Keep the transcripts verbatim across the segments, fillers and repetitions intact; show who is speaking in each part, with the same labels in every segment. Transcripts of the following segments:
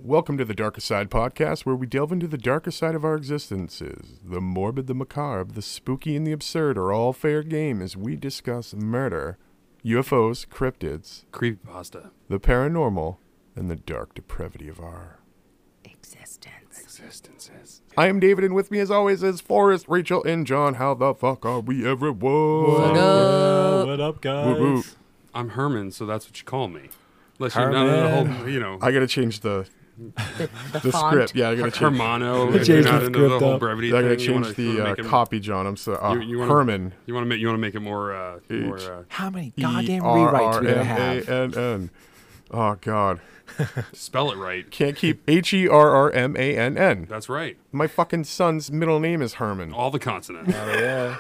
Speaker 1: Welcome to the Darker Side Podcast, where we delve into the darker side of our existences. The morbid, the macabre, the spooky, and the absurd are all fair game as we discuss murder, U F Os, cryptids,
Speaker 2: creepypasta,
Speaker 1: the paranormal, and the dark depravity of our
Speaker 3: existence.
Speaker 2: Existences.
Speaker 1: I am David, and with me as always is Forrest, Rachel, and John. How the fuck are we, everyone?
Speaker 3: What up?
Speaker 4: What up, guys?
Speaker 1: Woot woot.
Speaker 2: I'm Herman, so that's what you call me. Unless
Speaker 4: Herman.
Speaker 2: you're not in the whole, you know,
Speaker 1: I gotta change the
Speaker 3: The, the,
Speaker 1: the
Speaker 3: font.
Speaker 1: script. Yeah, I gotta change.
Speaker 2: Hermano.
Speaker 4: Change
Speaker 2: If you're
Speaker 4: the
Speaker 2: not into the
Speaker 4: script
Speaker 2: whole
Speaker 4: up.
Speaker 2: brevity
Speaker 1: I gotta
Speaker 2: thing, you
Speaker 1: change
Speaker 2: wanna-
Speaker 1: the
Speaker 2: you wanna
Speaker 1: uh,
Speaker 2: make it-
Speaker 1: copy, John. I'm so uh,
Speaker 2: You- you wanna-
Speaker 1: Herman.
Speaker 2: You want to make you want to make it more uh, more.
Speaker 1: H.
Speaker 2: Uh,
Speaker 4: How many
Speaker 1: E
Speaker 4: goddamn
Speaker 1: R
Speaker 4: rewrites
Speaker 1: R
Speaker 4: we gonna
Speaker 1: M
Speaker 4: have?
Speaker 1: A N N. Oh God,
Speaker 2: spell it right.
Speaker 1: can't keep H E R R M A N N.
Speaker 2: That's right.
Speaker 1: My fucking son's middle name is Herman.
Speaker 2: All the consonants.
Speaker 4: Oh yeah.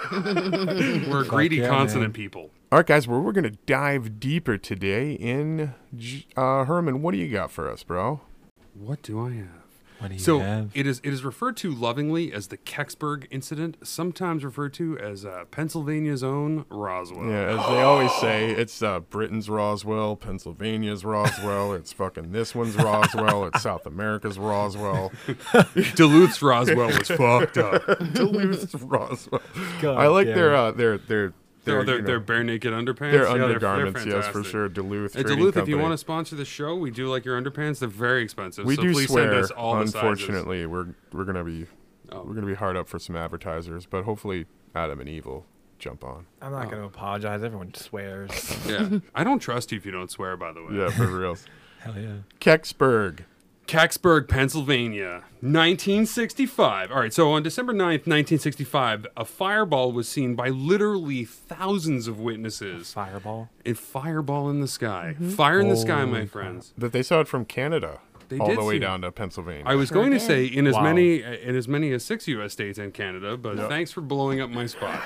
Speaker 2: We're greedy
Speaker 4: yeah,
Speaker 2: consonant
Speaker 4: man.
Speaker 2: people.
Speaker 1: All right, guys, well, we're gonna dive deeper today in J- uh, Herman. What do you got for us, bro?
Speaker 2: What do I have?
Speaker 4: What do you
Speaker 2: So
Speaker 4: have?
Speaker 2: it is it is referred to lovingly as the Kecksburg incident, sometimes referred to as uh, Pennsylvania's own Roswell.
Speaker 1: Yeah, as they always say, it's uh, Britain's Roswell, Pennsylvania's Roswell. It's fucking this one's Roswell. It's South America's Roswell.
Speaker 2: Duluth's Roswell was fucked up.
Speaker 1: Duluth's Roswell.
Speaker 4: God
Speaker 1: I like
Speaker 4: damn
Speaker 1: their
Speaker 4: it.
Speaker 1: uh, their their
Speaker 2: They're,
Speaker 1: their,
Speaker 2: they're,
Speaker 1: you know,
Speaker 2: they're bare naked underpants.
Speaker 1: their
Speaker 2: Yeah, they're-
Speaker 1: undergarments.
Speaker 2: they're
Speaker 1: Yes, for
Speaker 2: fantastic.
Speaker 1: sure. Duluth.
Speaker 2: Hey,
Speaker 1: Trading
Speaker 2: Duluth, if you
Speaker 1: Company.
Speaker 2: want to sponsor the show, we do like your underpants. They're very expensive.
Speaker 1: We
Speaker 2: so
Speaker 1: do
Speaker 2: please
Speaker 1: swear.
Speaker 2: send us all the sizes.
Speaker 1: Unfortunately, we're we're gonna be
Speaker 2: Oh.
Speaker 1: we're gonna be hard up for some advertisers, but hopefully Adam and Eve will jump on.
Speaker 4: I'm not
Speaker 2: Oh.
Speaker 4: gonna apologize. Everyone swears.
Speaker 2: Yeah. I don't trust you if you don't swear, by the way.
Speaker 1: Yeah, for real.
Speaker 4: Hell yeah.
Speaker 1: Kecksburg.
Speaker 2: Kecksburg, Pennsylvania, nineteen sixty-five. All right, so on December ninth, nineteen sixty-five, a fireball was seen by literally thousands of witnesses.
Speaker 4: Fireball.
Speaker 2: A fireball in the sky. Fire in the sky, my
Speaker 4: Holy
Speaker 2: friends.
Speaker 1: That they saw it from Canada
Speaker 2: They
Speaker 1: all
Speaker 2: did
Speaker 1: the way
Speaker 2: see it.
Speaker 1: down to Pennsylvania.
Speaker 2: I was
Speaker 3: Sure
Speaker 2: going to
Speaker 3: did.
Speaker 2: say in as
Speaker 4: Wow.
Speaker 2: many in as many as six U S states and Canada, but
Speaker 1: Yep.
Speaker 2: thanks for blowing up my spot.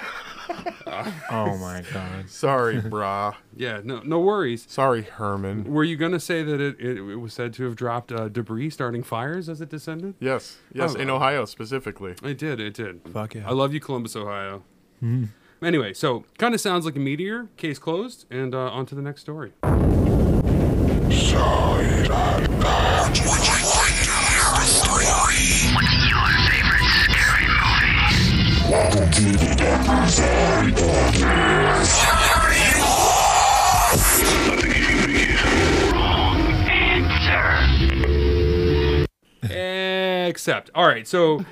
Speaker 4: Oh my god.
Speaker 1: Sorry, brah.
Speaker 2: Yeah, no, no worries.
Speaker 1: Sorry, Herman.
Speaker 2: Were you going to say that it, it, it was said to have dropped uh, debris starting fires as it descended?
Speaker 1: Yes, yes,
Speaker 2: Oh,
Speaker 1: in
Speaker 2: uh,
Speaker 1: Ohio specifically.
Speaker 2: It did, it did.
Speaker 4: Fuck yeah.
Speaker 2: I love you, Columbus, Ohio. Anyway, so kind of sounds like a meteor. Case closed, and uh, on to the next story. Except, all right. So,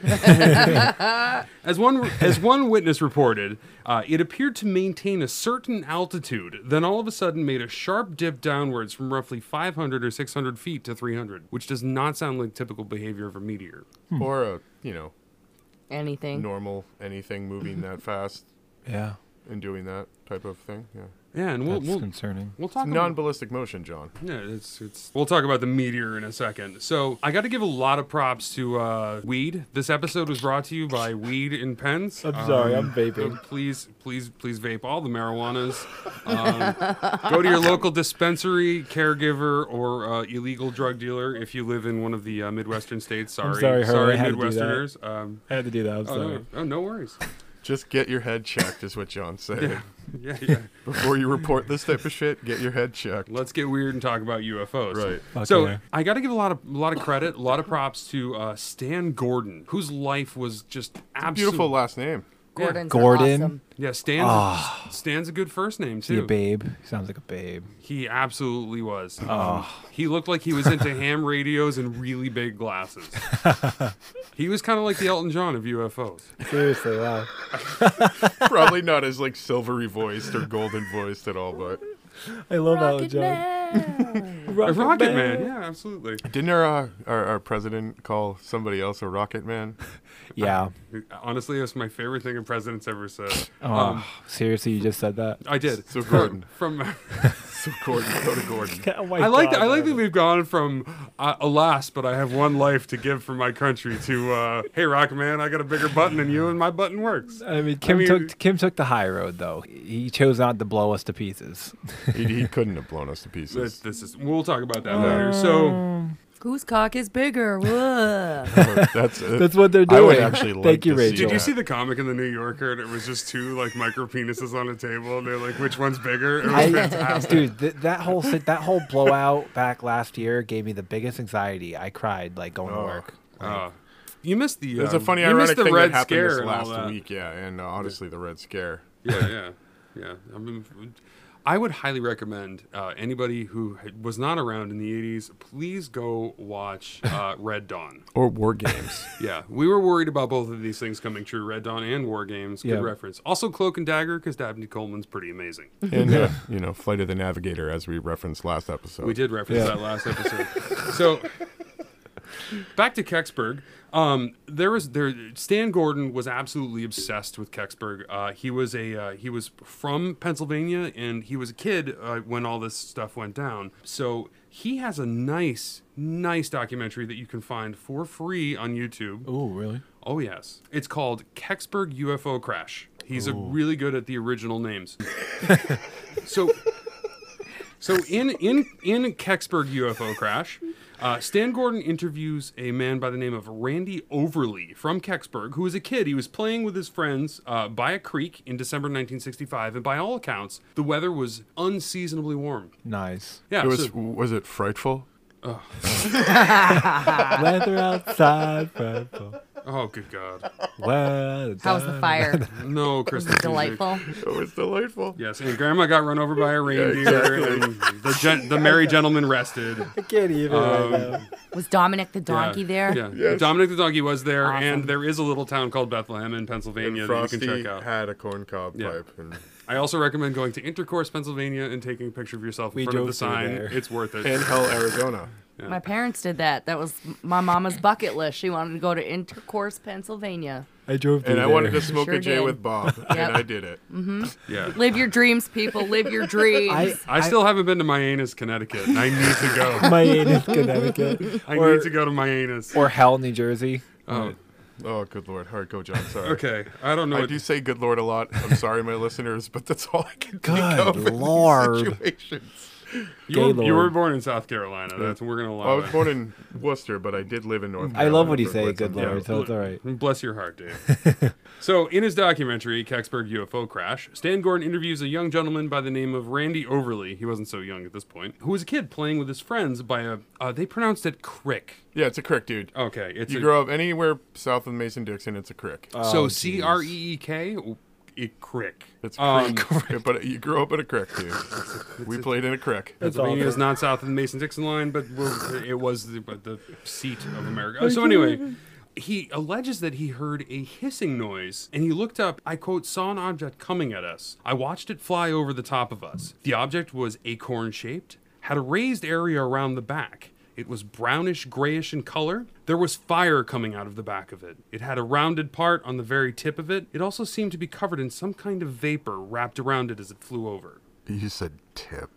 Speaker 2: as one as one witness reported, uh, it appeared to maintain a certain altitude, then all of a sudden made a sharp dip downwards from roughly five hundred or six hundred feet to three hundred, which does not sound like typical behavior of a meteor.
Speaker 1: Or a, you know,
Speaker 3: Anything.
Speaker 1: normal anything moving that fast
Speaker 4: Yeah.
Speaker 1: and doing that type of thing. Yeah.
Speaker 2: Yeah, and we'll
Speaker 4: That's
Speaker 2: we'll,
Speaker 4: concerning.
Speaker 2: we'll talk about
Speaker 1: Non-ballistic motion, John.
Speaker 2: Yeah, it's it's. We'll talk about the meteor in a second. So I got to give a lot of props to uh, Weed. This episode was brought to you by Weed in Pens.
Speaker 4: I'm sorry,
Speaker 2: Um,
Speaker 4: I'm vaping.
Speaker 2: so please, please, please vape all the marijuanas. Um, go to your local dispensary, caregiver, or uh, illegal drug dealer if you live in one of the uh, Midwestern states. Sorry,
Speaker 4: sorry, Herb, I had to do that.
Speaker 2: Midwesterners. Um,
Speaker 4: I had to do that. I'm
Speaker 2: oh,
Speaker 4: sorry.
Speaker 2: no, oh, no worries.
Speaker 1: Just get your head checked, is what John said.
Speaker 2: Yeah, yeah.
Speaker 1: Before you report this type of shit, get your head checked.
Speaker 2: Let's get weird and talk about U F Os.
Speaker 1: Right.
Speaker 4: Fuck
Speaker 2: So
Speaker 4: yeah.
Speaker 2: I got to give a lot of a lot of credit, a lot of props to uh, Stan Gordon, whose life was just absolutely
Speaker 1: Beautiful last name.
Speaker 3: Gordon's
Speaker 4: Gordon?
Speaker 3: awesome.
Speaker 2: Yeah, Stan's
Speaker 4: Ah.
Speaker 2: a, Stan's a good first name
Speaker 4: Is he a
Speaker 2: too.
Speaker 4: babe? He sounds like a babe.
Speaker 2: He absolutely was. Um,
Speaker 4: Oh.
Speaker 2: He looked like he was into ham radios and really big glasses. He was kind of like the Elton John of U F Os.
Speaker 4: Seriously, wow.
Speaker 1: Probably not as like silvery voiced or golden voiced at all, but
Speaker 4: I love Alan
Speaker 3: Rocket
Speaker 4: John.
Speaker 3: Man.
Speaker 2: A Rocket Man, yeah, absolutely.
Speaker 1: didn't our, uh, our our president call somebody else a rocket man?
Speaker 4: Yeah.
Speaker 2: Honestly, that's my favorite thing a president's ever said.
Speaker 4: Oh,
Speaker 2: Um,
Speaker 4: seriously, you just said that?
Speaker 2: I did.
Speaker 1: So Gordon.
Speaker 2: From.
Speaker 1: So Gordon, go to Gordon.
Speaker 4: Oh my
Speaker 2: I like
Speaker 4: God,
Speaker 2: that. I like that
Speaker 4: man.
Speaker 2: we've gone from uh, alas, but I have one life to give for my country to uh, hey, Rocket Man, I got a bigger button than you, and my button works.
Speaker 4: I mean, Kim
Speaker 2: mean-
Speaker 4: took Kim took the high road though. He chose not to blow us to pieces.
Speaker 1: he, he couldn't have blown us to
Speaker 2: This,
Speaker 1: pieces.
Speaker 2: this is. We'll talk about that later. So,
Speaker 3: Whose cock is bigger? Whoa.
Speaker 1: That's uh,
Speaker 4: That's what they're
Speaker 1: I would
Speaker 4: doing.
Speaker 1: actually like
Speaker 4: Thank you,
Speaker 1: to see
Speaker 4: Rachel.
Speaker 2: Did you
Speaker 1: that.
Speaker 2: see the comic in the New Yorker? And it was just two like micro penises on a table, and they're like, "Which one's bigger?" It was
Speaker 4: I,
Speaker 2: fantastic.
Speaker 4: dude, th- that whole sit- that whole blowout back last year gave me the biggest anxiety. I cried like going
Speaker 1: Oh.
Speaker 4: to work.
Speaker 2: Uh, you missed the.
Speaker 1: There's
Speaker 2: uh,
Speaker 1: a funny
Speaker 2: you missed
Speaker 1: ironic
Speaker 2: the
Speaker 1: thing
Speaker 2: Red
Speaker 1: that happened
Speaker 2: Scare
Speaker 1: this
Speaker 2: and all
Speaker 1: last
Speaker 2: that.
Speaker 1: week, yeah, and uh, honestly, the Red Scare.
Speaker 2: Yeah, yeah, yeah. I mean, I would highly recommend uh, anybody who was not around in the eighties, please go watch uh, Red Dawn.
Speaker 1: Or War Games.
Speaker 2: Yeah, we were worried about both of these things coming true, Red Dawn and War Games. Good
Speaker 4: Yeah.
Speaker 2: reference. Also, Cloak and Dagger, because Dabney Coleman's pretty amazing.
Speaker 1: and, uh, you know, Flight of the Navigator, as we referenced last episode.
Speaker 2: We did reference
Speaker 4: Yeah.
Speaker 2: that last episode. So, back to Kecksburg. Um, there was there. Stan Gordon was absolutely obsessed with Kecksburg. Uh, he was a uh, he was from Pennsylvania, and he was a kid uh, when all this stuff went down. So he has a nice, nice documentary that you can find for free on YouTube.
Speaker 4: Oh, really?
Speaker 2: Oh yes, it's called Kecksburg U F O Crash. He's a really good at the original names. so, so in in in Kecksburg U F O Crash, uh, Stan Gordon interviews a man by the name of Randy Overly from Kecksburg, who was a kid. He was playing with his friends uh, by a creek in December nineteen sixty-five, and by all accounts, the weather was unseasonably warm.
Speaker 4: Nice.
Speaker 2: Yeah,
Speaker 1: It was,
Speaker 2: so-
Speaker 1: was it frightful?
Speaker 4: Weather outside, purple.
Speaker 2: oh good God,
Speaker 4: Weather
Speaker 3: How was the fire?
Speaker 2: no
Speaker 3: Was
Speaker 2: Christmas
Speaker 3: it
Speaker 2: music.
Speaker 3: delightful?
Speaker 1: It was delightful.
Speaker 2: Yes, and Grandma got run over by a reindeer,
Speaker 1: exactly.
Speaker 2: and the gen- the merry gentleman rested.
Speaker 4: I can't even
Speaker 2: Um,
Speaker 4: right now.
Speaker 3: Was Dominic the donkey
Speaker 2: yeah,
Speaker 3: there?
Speaker 2: Yeah,
Speaker 1: Yes.
Speaker 2: Dominic the donkey was there,
Speaker 3: Awesome.
Speaker 2: and there is a little town called Bethlehem in Pennsylvania
Speaker 1: And
Speaker 2: that you
Speaker 1: Frosty
Speaker 2: can check out.
Speaker 1: had a corncob
Speaker 2: Yeah.
Speaker 1: pipe. And,
Speaker 2: I also recommend going to Intercourse, Pennsylvania, and taking a picture of yourself in
Speaker 4: We
Speaker 2: front of the
Speaker 4: drove through
Speaker 2: sign.
Speaker 4: there.
Speaker 2: It's worth it.
Speaker 1: and Hell, Arizona.
Speaker 3: My parents did that. That was my mama's bucket list. She wanted to go to Intercourse, Pennsylvania.
Speaker 4: I drove through
Speaker 1: And I
Speaker 4: there.
Speaker 1: wanted to smoke
Speaker 3: Sure
Speaker 1: a J
Speaker 3: did.
Speaker 1: with Bob,
Speaker 3: Yep.
Speaker 1: and I did it.
Speaker 2: yeah.
Speaker 3: Live your dreams, people. Live your dreams.
Speaker 4: I,
Speaker 2: I still haven't been to Mianus, Connecticut, and I need to go.
Speaker 4: my anus, Connecticut,
Speaker 2: I
Speaker 4: or,
Speaker 2: need to go to Mianus.
Speaker 4: or Hell, New Jersey.
Speaker 2: Oh,
Speaker 1: Oh, good Lord. All right, go, John. Sorry.
Speaker 2: okay. I don't know.
Speaker 1: I
Speaker 2: what-
Speaker 1: do say good Lord a lot. I'm sorry, my listeners, but that's all I can think
Speaker 4: Good
Speaker 1: of in
Speaker 4: Lord.
Speaker 1: these situations.
Speaker 2: you,
Speaker 4: Gay
Speaker 2: were, you
Speaker 4: Lord.
Speaker 2: were born in South Carolina. That's we're gonna
Speaker 1: Well,
Speaker 2: allow
Speaker 1: I was
Speaker 2: it.
Speaker 1: born in Worcester, but I did live in North
Speaker 4: I
Speaker 1: Carolina.
Speaker 4: love when you
Speaker 1: for
Speaker 4: say
Speaker 1: quite
Speaker 4: good
Speaker 1: some time.
Speaker 4: Lord, so it's all right.
Speaker 2: Bless your heart, Dave. So, in his documentary, Kecksburg U F O Crash, Stan Gordon interviews a young gentleman by the name of Randy Overly. He wasn't so young at this point, who was a kid playing with his friends by a, uh, they pronounced it crick.
Speaker 1: Yeah, it's a crick, dude.
Speaker 2: Okay, it's
Speaker 1: You
Speaker 2: a,
Speaker 1: grow up anywhere south of Mason-Dixon, it's a crick.
Speaker 2: so
Speaker 4: Oh,
Speaker 2: C R E E K, it crick.
Speaker 1: It's
Speaker 2: Um,
Speaker 1: creek, but you grow up in a crick, dude. We played in a crick.
Speaker 2: Pennsylvania is not south of the Mason-Dixon line, but we're, it was the, but the seat of America. Oh, so anyway, he alleges that he heard a hissing noise, and he looked up, I quote, saw an object coming at us. I watched it fly over the top of us. The object was acorn-shaped, had a raised area around the back. It was brownish grayish in color. There was fire coming out of the back of it. It had a rounded part on the very tip of it. It also seemed to be covered in some kind of vapor wrapped around it as it flew over.
Speaker 1: You said tip.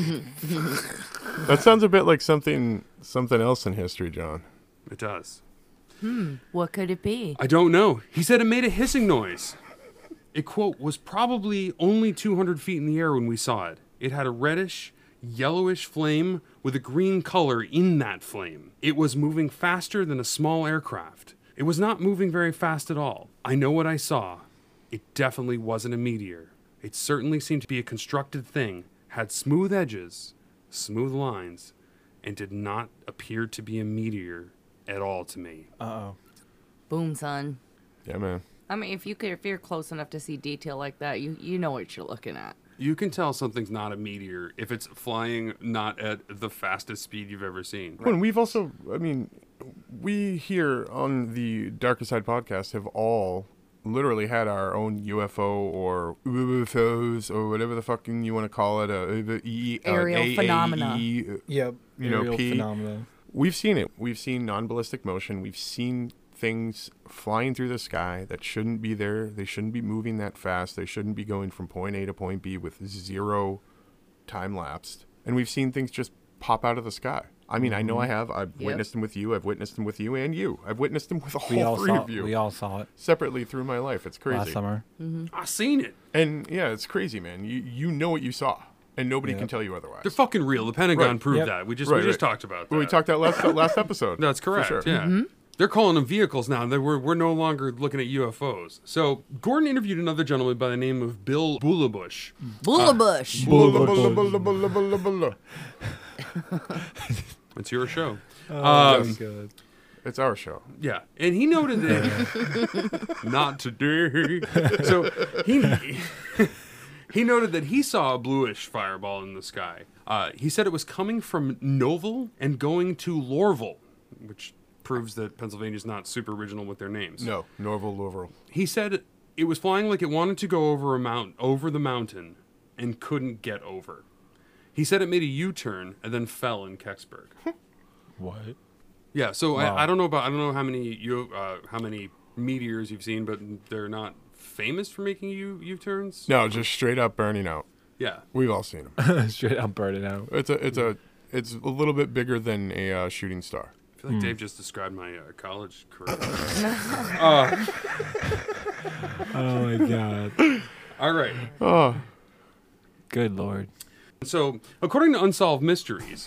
Speaker 1: That sounds a bit like something something else in history, John.
Speaker 2: It does.
Speaker 3: What could it be?
Speaker 2: I don't know. He said it made a hissing noise. It, quote, was probably only two hundred feet in the air when we saw it. It had a reddish, yellowish flame with a green color in that flame. It was moving faster than a small aircraft. It was not moving very fast at all. I know what I saw. It definitely wasn't a meteor. It certainly seemed to be a constructed thing, had smooth edges, smooth lines, and did not appear to be a meteor at all to me.
Speaker 4: Uh-oh.
Speaker 3: Boom, son.
Speaker 1: Yeah, man.
Speaker 3: I mean, if you could, if you're close enough to see detail like that, you you know what you're looking at.
Speaker 2: You can tell something's not a meteor if it's flying not at the fastest speed you've ever seen.
Speaker 1: Well, and we've also, I mean, we here on the Darker Side podcast have all literally had our own U F O or U F Os or whatever the fucking you want to call it, uh, e, uh,
Speaker 3: Aerial
Speaker 1: A A E,
Speaker 3: phenomena.
Speaker 4: Yep.
Speaker 1: You know,
Speaker 4: Aerial
Speaker 1: P-
Speaker 4: phenomena.
Speaker 1: We've seen it. We've seen non-ballistic motion. We've seen things flying through the sky that shouldn't be there. They shouldn't be moving that fast. They shouldn't be going from point A to point B with zero time lapsed. And we've seen things just pop out of the sky. I mean, I know I have. I've
Speaker 3: Yep.
Speaker 1: witnessed them with you. I've witnessed them with you and you. I've witnessed them with all
Speaker 4: We all
Speaker 1: three
Speaker 4: saw.
Speaker 1: of you
Speaker 4: We all saw it
Speaker 1: separately through my life. It's crazy.
Speaker 4: last summer.
Speaker 2: I seen it.
Speaker 1: And yeah, it's crazy, man. You you know what you saw. and nobody
Speaker 4: Yeah.
Speaker 1: can tell you otherwise.
Speaker 2: They're fucking real. The Pentagon
Speaker 1: Right.
Speaker 2: proved
Speaker 4: Yep.
Speaker 2: that. We just
Speaker 1: Right,
Speaker 2: we just
Speaker 1: right.
Speaker 2: talked about that.
Speaker 1: Well, we talked that last last episode.
Speaker 2: That's
Speaker 1: for
Speaker 2: correct.
Speaker 1: sure.
Speaker 2: Yeah. They're calling them vehicles now. They we're, we're no longer looking at U F Os. So Gordon interviewed another gentleman by the name of Bill Bullabush.
Speaker 3: Bullabush.
Speaker 1: Bulla, bulla, bulla, bulla, bulla, bulla.
Speaker 2: It's your show.
Speaker 4: Oh,
Speaker 2: Um,
Speaker 4: that's good.
Speaker 1: It's our show.
Speaker 2: Yeah, and he noted that not today. So he he noted that he saw a bluish fireball in the sky. Uh, he said it was coming from Novel and going to Lorville, which proves that Pennsylvania's not super original with their names.
Speaker 1: No, Norval, Louisville.
Speaker 2: He said it was flying like it wanted to go over a mount over the mountain and couldn't get over. He said it made a U-turn and then fell in Kecksburg.
Speaker 4: What?
Speaker 2: Yeah, so
Speaker 4: Wow.
Speaker 2: I, I don't know about I don't know how many you uh, how many meteors you've seen, but they're not famous for making U U turns.
Speaker 1: No, just straight up burning out.
Speaker 2: Yeah,
Speaker 1: We've all seen them.
Speaker 4: Straight up burning out.
Speaker 1: It's a, it's a, it's a little bit bigger than a uh, shooting star.
Speaker 2: I feel like Dave just described my uh, college career.
Speaker 4: Oh my god.
Speaker 2: All right.
Speaker 1: Oh,
Speaker 4: Good lord.
Speaker 2: So, according to Unsolved Mysteries,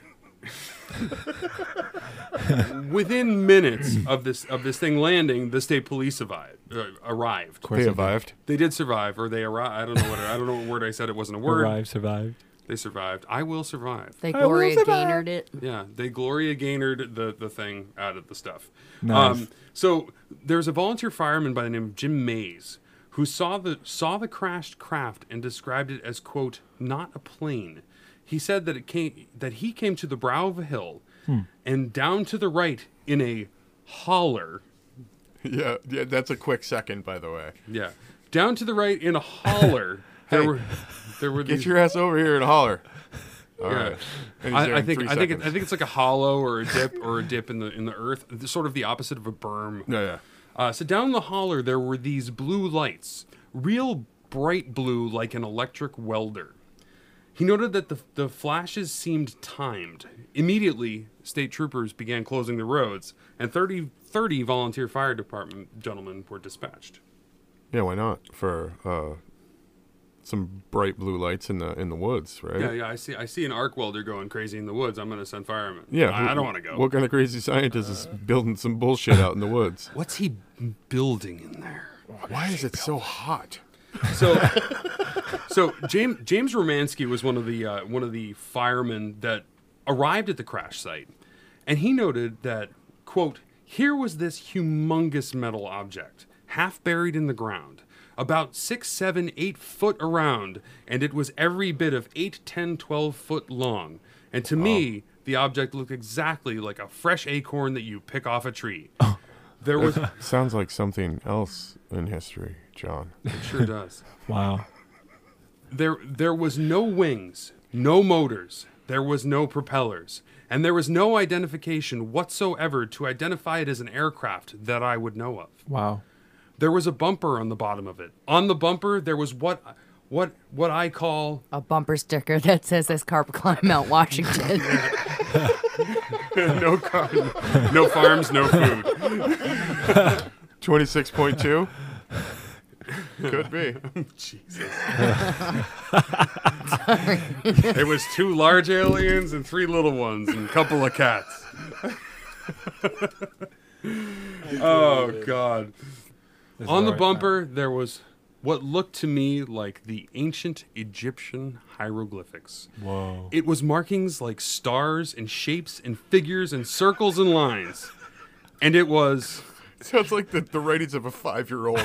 Speaker 2: within minutes of this of this thing landing, the state police survived, uh, arrived.
Speaker 4: Of course
Speaker 1: they
Speaker 4: they
Speaker 1: survived.
Speaker 2: They did survive, or they arrived. I don't know what I don't know what word I said. It wasn't a word.
Speaker 4: Arrived, survived.
Speaker 2: They survived. I will survive.
Speaker 3: They
Speaker 4: I will
Speaker 3: Gloria
Speaker 4: survive.
Speaker 3: Gaynored it.
Speaker 2: Yeah, they Gloria Gaynored the, the thing out of the stuff.
Speaker 4: Nice.
Speaker 2: Um, so there's a volunteer fireman by the name of Jim Mays who saw the saw the crashed craft and described it as, quote, not a plane. He said that it came that he came to the brow of a hill and down to the right in a holler.
Speaker 1: Yeah, yeah. That's a quick second, by the way.
Speaker 2: Yeah, down to the right in a holler. there
Speaker 1: Hey,
Speaker 2: were there were
Speaker 1: Get
Speaker 2: these,
Speaker 1: your ass over here and holler. All
Speaker 2: Yeah.
Speaker 1: right. And he's there
Speaker 2: I, I
Speaker 1: in
Speaker 2: think
Speaker 1: three
Speaker 2: I think it,
Speaker 1: seconds.
Speaker 2: I think it's like a hollow or a dip or a dip in the in the earth, sort of the opposite of a berm.
Speaker 1: Yeah, yeah.
Speaker 2: Uh, so down the holler there were these blue lights, real bright blue like an electric welder. He noted that the the flashes seemed timed. Immediately, state troopers began closing the roads, and thirty, thirty volunteer fire department gentlemen were dispatched.
Speaker 1: Yeah, why not? For uh, some bright blue lights in the in the woods, right?
Speaker 2: Yeah, yeah. I see. I see an arc welder going crazy in the woods. I'm gonna send firemen.
Speaker 1: Yeah,
Speaker 2: I,
Speaker 1: who-
Speaker 2: I don't want to go.
Speaker 1: What kind of crazy scientist is building some bullshit out in the woods?
Speaker 2: What's he building in there?
Speaker 1: Why is it so hot?
Speaker 2: So, so James James Romansky was one of the uh, one of the firemen that arrived at the crash site, and he noted that, quote, here was this humongous metal object, half buried in the ground, about six, seven, eight foot around, and it was every bit of eight, ten, twelve foot long. And to me, the object looked exactly like a fresh acorn that you pick off a tree. There was, it
Speaker 1: Sounds like something else in history, John.
Speaker 2: sure does.
Speaker 4: Wow.
Speaker 2: There, there was no wings, no motors, there was no propellers, and there was no identification whatsoever to identify it as an aircraft that I would know of.
Speaker 4: Wow.
Speaker 2: There was a bumper on the bottom of it. On the bumper, there was what, what, what I call
Speaker 3: A bumper sticker that says this carpet climb Mount Washington.
Speaker 2: no car, no farms, no food.
Speaker 1: twenty-six point two? Could be.
Speaker 2: Jesus. It was two large aliens and three little ones and a couple of cats. Oh God.
Speaker 4: This
Speaker 2: On
Speaker 4: is
Speaker 2: the
Speaker 4: right
Speaker 2: bumper, there was what looked to me like the ancient Egyptian hieroglyphics.
Speaker 4: now. Whoa.
Speaker 2: It was markings like stars and shapes and figures and circles and lines. And it was,
Speaker 1: Sounds like the, the writings of a five-year-old.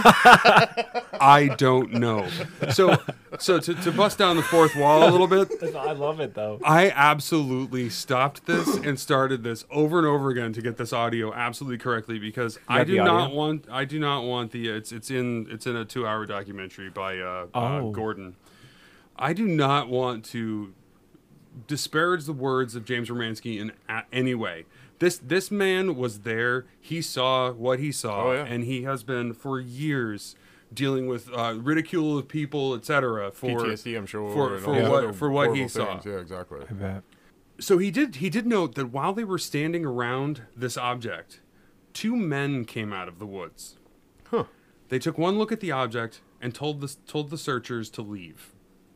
Speaker 2: I don't know. So so to, to bust down the fourth wall a little bit,
Speaker 4: I love it though.
Speaker 2: I absolutely stopped this and started this over and over again to get this audio absolutely correctly because I
Speaker 4: got
Speaker 2: do
Speaker 4: the
Speaker 2: not
Speaker 4: audio?
Speaker 2: want I do not want the it's it's in it's in a two hour documentary by uh, uh,
Speaker 4: Oh.
Speaker 2: Gordon. I do not want to disparage the words of James Romansky in a- any way. This this man was there. He saw what he saw,
Speaker 1: Oh, yeah.
Speaker 2: and he has been for years dealing with uh, ridicule of people, et cetera. For
Speaker 1: P T S D, I'm sure.
Speaker 2: for
Speaker 1: and
Speaker 2: for
Speaker 1: all these
Speaker 2: what
Speaker 1: other
Speaker 2: for what he
Speaker 1: horrible
Speaker 2: saw.
Speaker 1: things. Yeah, exactly.
Speaker 4: I bet.
Speaker 2: So he did he did note that while they were standing around this object, two men came out of the woods.
Speaker 1: Huh.
Speaker 2: They took one look at the object and told the told the searchers to leave.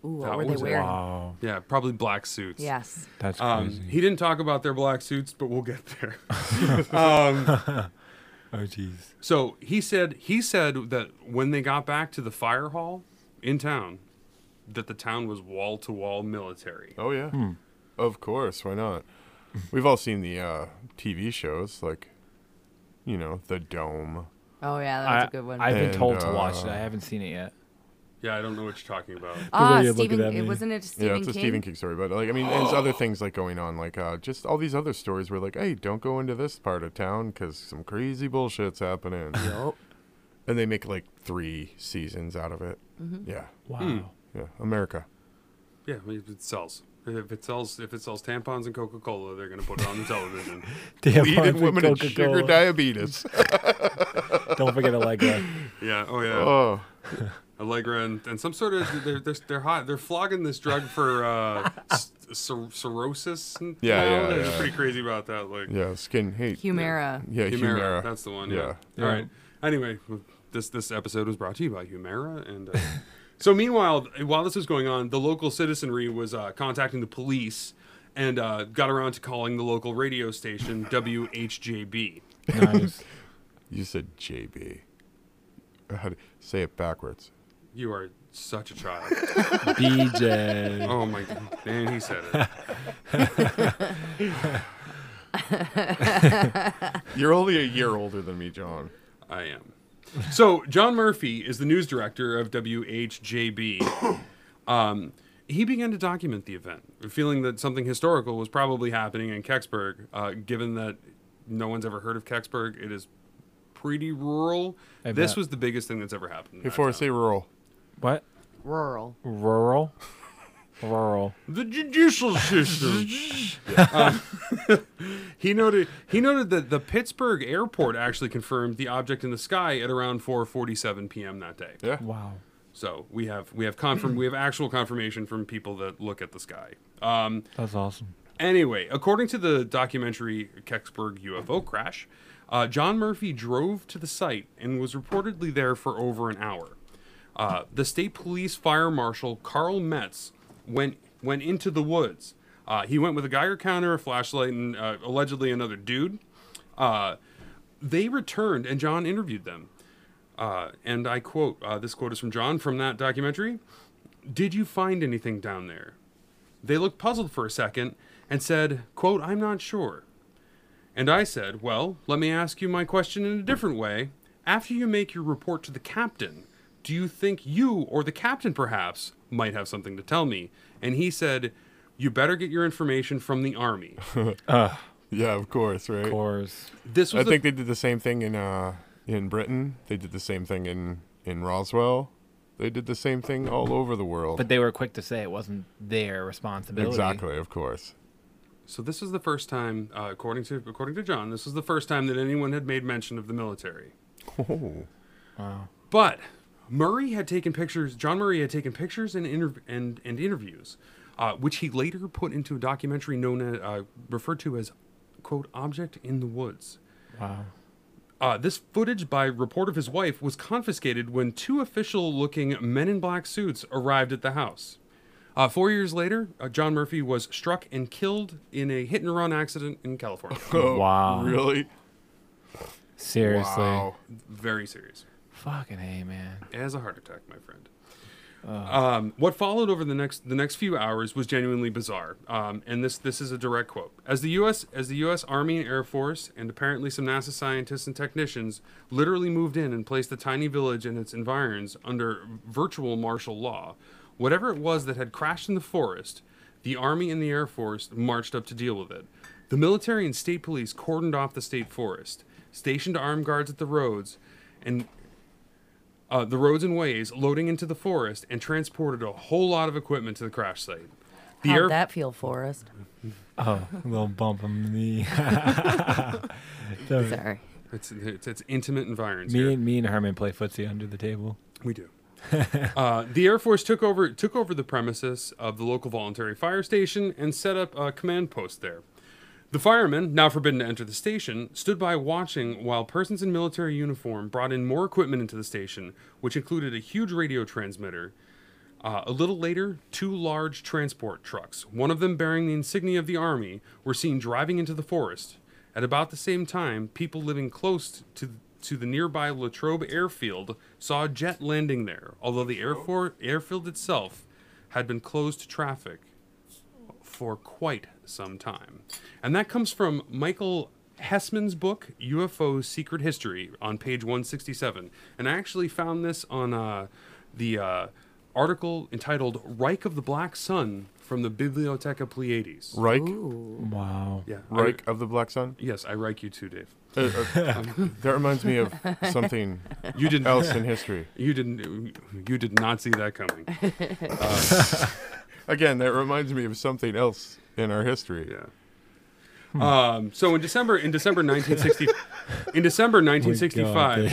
Speaker 3: Ooh,
Speaker 2: That
Speaker 3: what were they
Speaker 2: was it.
Speaker 3: wearing?
Speaker 4: Wow,
Speaker 2: Yeah, probably black suits.
Speaker 3: Yes.
Speaker 4: that's
Speaker 2: Um,
Speaker 4: crazy.
Speaker 2: he didn't talk about their black suits, but we'll get there. um,
Speaker 4: Oh jeez.
Speaker 2: so he said he said that when they got back to the fire hall in town, that the town was wall to wall military.
Speaker 1: Oh yeah,
Speaker 4: Hmm.
Speaker 1: of course. Why not? We've all seen the uh, T V shows, like, you know, the Dome.
Speaker 3: Oh yeah, that was
Speaker 4: I,
Speaker 3: a good one.
Speaker 4: I've been
Speaker 1: And,
Speaker 4: told to watch it.
Speaker 1: uh,
Speaker 4: I haven't seen it yet.
Speaker 2: Yeah, I don't know what you're talking about.
Speaker 3: ah,
Speaker 4: way you're looking
Speaker 3: Stephen.
Speaker 4: at
Speaker 3: It
Speaker 4: me.
Speaker 3: wasn't it Stephen
Speaker 1: Yeah, it's a
Speaker 3: King?
Speaker 1: Stephen King story, but like I mean, there's other things like going on, like uh, just all these other stories where like, hey, don't go into this part of town because some crazy bullshit's happening,
Speaker 3: Yup.
Speaker 1: and they make like three seasons out of it.
Speaker 3: Mm-hmm.
Speaker 1: Yeah,
Speaker 4: Wow.
Speaker 2: Hmm.
Speaker 1: yeah, America.
Speaker 2: Yeah, I mean, it sells. If it sells, if it sells tampons and Coca Cola, they're gonna put it on the television.
Speaker 4: Damn,
Speaker 1: Leading
Speaker 4: Marvin,
Speaker 1: women in sugar
Speaker 4: Coca-Cola.
Speaker 1: diabetes.
Speaker 4: Don't forget Allegra.
Speaker 2: Yeah. Oh yeah.
Speaker 1: Oh,
Speaker 2: Allegra and, and some sort of they're they're they're hot. They're flogging this drug for uh, c- cir- cirrhosis. And,
Speaker 1: Yeah,
Speaker 2: now.
Speaker 1: yeah,
Speaker 2: They're
Speaker 1: yeah.
Speaker 2: pretty crazy about that. Like
Speaker 1: yeah, skin hate.
Speaker 3: Humira.
Speaker 1: Yeah,
Speaker 2: Humira.
Speaker 1: Humira.
Speaker 2: That's the one.
Speaker 1: Yeah.
Speaker 2: Yeah.
Speaker 4: Yeah.
Speaker 2: All right. Anyway, this this episode was brought to you by Humira. And uh, so, meanwhile, while this was going on, the local citizenry was uh, contacting the police and uh, got around to calling the local radio station W H J B.
Speaker 4: Nice.
Speaker 1: You said J B. How do, say it backwards.
Speaker 2: You are such a child.
Speaker 4: B J.
Speaker 2: Oh my god. And he said it.
Speaker 1: You're only a year older than me, John.
Speaker 2: I am. So John Murphy is the news director of W H J B. Um, he began to document the event, feeling that something historical was probably happening in Kecksburg. Uh, given that no one's ever heard of Kecksburg, it is pretty rural.
Speaker 4: I
Speaker 2: This
Speaker 4: bet.
Speaker 2: was the biggest thing that's ever happened. in that
Speaker 1: Before I
Speaker 2: town.
Speaker 1: say rural.
Speaker 4: What?
Speaker 3: Rural.
Speaker 4: Rural? Rural.
Speaker 2: The judicial system. Um, he noted he noted that the Pittsburgh airport actually confirmed the object in the sky at around four forty-seven p.m. that day.
Speaker 1: Yeah.
Speaker 4: Wow.
Speaker 2: So we have we have confirm we have actual confirmation from people that look at the sky. Um,
Speaker 4: That's awesome.
Speaker 2: anyway, according to the documentary Kecksburg U F O Crash, uh, John Murphy drove to the site and was reportedly there for over an hour. Uh, the state police fire marshal Carl Metz went went into the woods. Uh, he went with a Geiger counter, a flashlight, and uh, allegedly another dude. Uh, they returned, and John interviewed them. Uh, and I quote, uh, this quote is from John from that documentary. "Did you find anything down there?" They looked puzzled for a second and said, quote, "I'm not sure." And I said, "Well, let me ask you my question in a different way. After you make your report to the captain, do you think you or the captain perhaps might have something to tell me?" And he said, "You better get your information from the army."
Speaker 4: Uh,
Speaker 1: Yeah, of course, right?
Speaker 4: of course.
Speaker 2: This was
Speaker 1: I
Speaker 2: the-
Speaker 1: think they did the same thing in uh in Britain. They did the same thing in in Roswell. They did the same thing all over the world.
Speaker 4: But they were quick to say it wasn't their responsibility.
Speaker 1: Exactly, of course.
Speaker 2: So this was the first time, uh, according to according to John, this was the first time that anyone had made mention of the military.
Speaker 1: Oh.
Speaker 4: Wow.
Speaker 2: But Murray had taken pictures. John Murray had taken pictures and interv- and and interviews, uh, which he later put into a documentary known as uh, referred to as quote "Object in the Woods."
Speaker 4: Wow.
Speaker 2: Uh, this footage, by report of his wife, was confiscated when two official-looking men in black suits arrived at the house. Uh, four years later, uh, John Murphy was struck and killed in a hit-and-run accident in California.
Speaker 1: Oh,
Speaker 4: Wow.
Speaker 1: Really?
Speaker 4: Seriously.
Speaker 1: Wow.
Speaker 2: Very serious.
Speaker 4: Fucking A, man.
Speaker 2: It has a heart attack, my friend. Um, what followed over the next the next few hours was genuinely bizarre, um, and this this is a direct quote. As the U S as the U S Army and Air Force and apparently some NASA scientists and technicians literally moved in and placed the tiny village and its environs under virtual martial law, whatever it was that had crashed in the forest, the Army and the Air Force marched up to deal with it. The military and state police cordoned off the state forest, stationed armed guards at the roads, and Uh, the roads and ways, loading into the forest, and transported a whole lot of equipment to the crash site. The
Speaker 3: How'd
Speaker 2: Air-
Speaker 3: that feel, Forrest?
Speaker 4: Oh, a little bump on the knee. So,
Speaker 3: Sorry.
Speaker 2: it's, it's it's intimate environs
Speaker 4: me
Speaker 2: here.
Speaker 4: and me and Herman play footsie under the table.
Speaker 2: We do. uh, the Air Force took over took over the premises of the local voluntary fire station and set up a command post there. The firemen, now forbidden to enter the station, stood by watching while persons in military uniform brought in more equipment into the station, which included a huge radio transmitter. Uh, a little later, two large transport trucks, one of them bearing the insignia of the Army, were seen driving into the forest. At about the same time, people living close to to the nearby Latrobe Airfield saw a jet landing there, although the airfor- airfield itself had been closed to traffic for quite some time. And that comes from Michael Hessman's book, U F O Secret History, on page one sixty-seven. And I actually found this on uh, the uh, article entitled Reich of the Black Sun from the Bibliotheca Pleiades.
Speaker 1: Reich?
Speaker 4: Wow.
Speaker 2: Yeah.
Speaker 1: Reich
Speaker 2: I,
Speaker 1: of the Black Sun?
Speaker 2: yes, I Reich you too, Dave.
Speaker 1: Uh, uh, that reminds me of something
Speaker 2: You didn't
Speaker 1: else in history.
Speaker 2: You didn't you did not see that coming.
Speaker 1: Again, that reminds me of something else in our history.
Speaker 2: Yeah. Um, so in December in December nineteen sixty in December nineteen sixty-five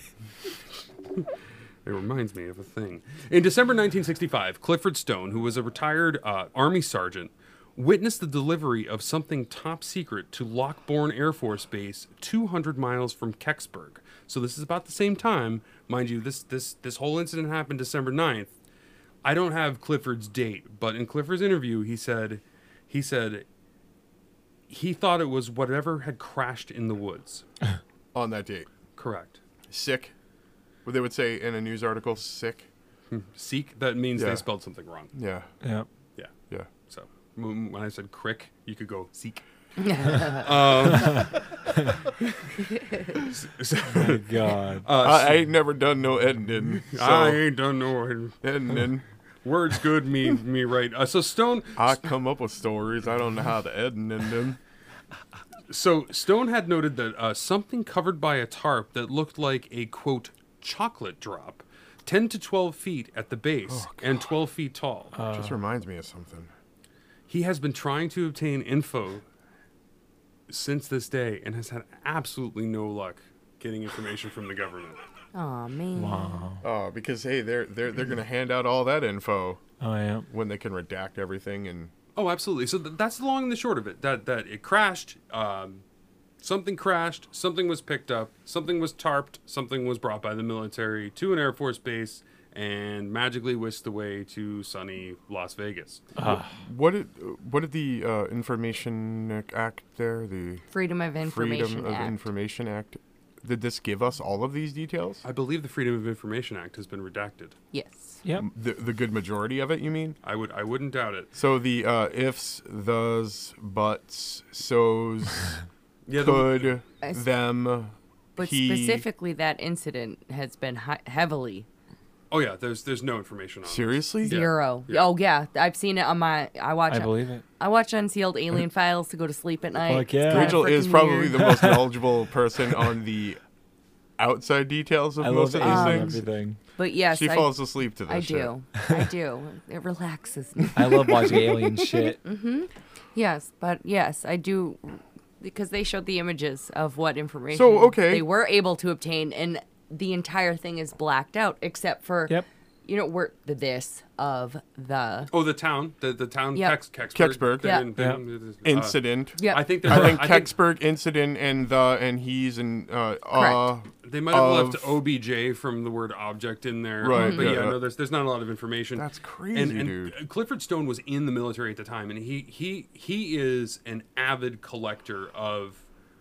Speaker 2: it reminds me of a thing. In December nineteen sixty-five, Clifford Stone, who was a retired uh, Army sergeant, witnessed the delivery of something top secret to Lockbourne Air Force Base, two hundred miles from Kecksburg. So this is about the same time, mind you. This this this whole incident happened December ninth. I don't have Clifford's date, but in Clifford's interview, he said, he said, he thought it was whatever had crashed in the woods.
Speaker 1: On that date.
Speaker 2: Correct.
Speaker 1: Sick. What they would say in a news article, sick.
Speaker 2: Seek. That means
Speaker 1: Yeah.
Speaker 2: they spelled something wrong.
Speaker 1: Yeah.
Speaker 4: Yeah.
Speaker 2: Yeah.
Speaker 1: Yeah.
Speaker 2: So when when I said crick, you could go seek.
Speaker 4: My God.
Speaker 2: Uh,
Speaker 1: I, I ain't never done no editing. So
Speaker 2: I ain't done no
Speaker 1: editing.
Speaker 2: words good me me right. Uh, so Stone
Speaker 1: I come up with stories. I don't know how to edit them.
Speaker 2: so Stone had noted that uh, something covered by a tarp that looked like a quote chocolate drop, ten to twelve feet at the base and twelve feet tall.
Speaker 1: Just reminds me of something.
Speaker 2: He has been trying to obtain info since this day and has had absolutely no luck getting information from the government.
Speaker 3: Oh man.
Speaker 4: Wow.
Speaker 1: Oh, because hey, they're they're they're gonna hand out all that info
Speaker 4: Oh, yeah.
Speaker 1: when they can redact everything and
Speaker 2: Oh, absolutely. So th- that's the long and the short of it. That that it crashed. Um, something crashed. Something was picked up. Something was tarped. Something was brought by the military to an Air Force base and magically whisked away to sunny Las Vegas.
Speaker 1: what did what did the uh, Information Act there, the
Speaker 3: Freedom of Information
Speaker 1: Freedom of
Speaker 3: Act.
Speaker 1: Information Act, did this give us all of these details?
Speaker 2: I believe the Freedom of Information Act has been redacted.
Speaker 3: Yes.
Speaker 4: Yep.
Speaker 1: The the good majority of it, you mean?
Speaker 2: I would I wouldn't doubt it.
Speaker 1: So the uh, ifs, thus, buts, so's,
Speaker 2: Yeah. The,
Speaker 1: could,
Speaker 3: I s-
Speaker 1: them,
Speaker 3: But
Speaker 1: he.
Speaker 3: specifically, that incident has been hi- heavily
Speaker 2: oh yeah. There's there's no information on it.
Speaker 1: Seriously?
Speaker 3: zero.
Speaker 2: Yeah.
Speaker 3: Oh yeah, I've seen it on my. I watch.
Speaker 4: I believe it.
Speaker 3: I watch Unsealed Alien Files to go to sleep at night.
Speaker 4: Fuck yeah.
Speaker 3: It's kinda
Speaker 1: Rachel is
Speaker 3: freaking
Speaker 1: probably
Speaker 3: weird.
Speaker 1: the most knowledgeable person on the outside details of
Speaker 4: I
Speaker 1: most
Speaker 4: love
Speaker 1: of these
Speaker 3: Um,
Speaker 1: things.
Speaker 4: everything.
Speaker 3: But yes,
Speaker 1: She
Speaker 3: I,
Speaker 1: falls asleep to this
Speaker 3: I
Speaker 1: shit.
Speaker 3: do. I do. It relaxes me.
Speaker 4: I love watching alien shit.
Speaker 3: Yes, but yes, I do, because they showed the images of what information
Speaker 1: So, okay.
Speaker 3: they were able to obtain, and the entire thing is blacked out except for
Speaker 4: Yep.
Speaker 3: you know where the this of the
Speaker 2: Oh, the town, the the town,
Speaker 3: Yep.
Speaker 2: Kex, Kecksburg.
Speaker 1: Kecksburg.
Speaker 2: They
Speaker 3: Yeah.
Speaker 2: didn't- they
Speaker 4: Yeah.
Speaker 2: didn't- uh,
Speaker 1: Incident.
Speaker 3: yeah
Speaker 2: I think
Speaker 1: I
Speaker 2: there's
Speaker 1: think
Speaker 2: I think
Speaker 1: Kecksburg incident and the and he's and uh, uh
Speaker 2: they might have
Speaker 1: of-
Speaker 2: left O B J from the word object in there.
Speaker 1: Right,
Speaker 2: But
Speaker 1: yeah,
Speaker 2: yeah,
Speaker 1: yeah.
Speaker 2: no, there's there's not a lot of information.
Speaker 1: That's crazy,
Speaker 2: and, and
Speaker 1: dude.
Speaker 2: Clifford Stone was in the military at the time, and he he he is an avid collector of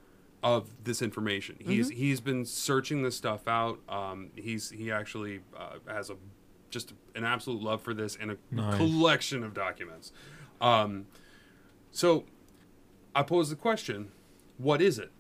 Speaker 2: of this information. He's he's been searching this stuff out. Um, he's he actually uh, has a just an absolute love for this and a
Speaker 4: Nice.
Speaker 2: collection of documents. Um, so I pose the question: what is it?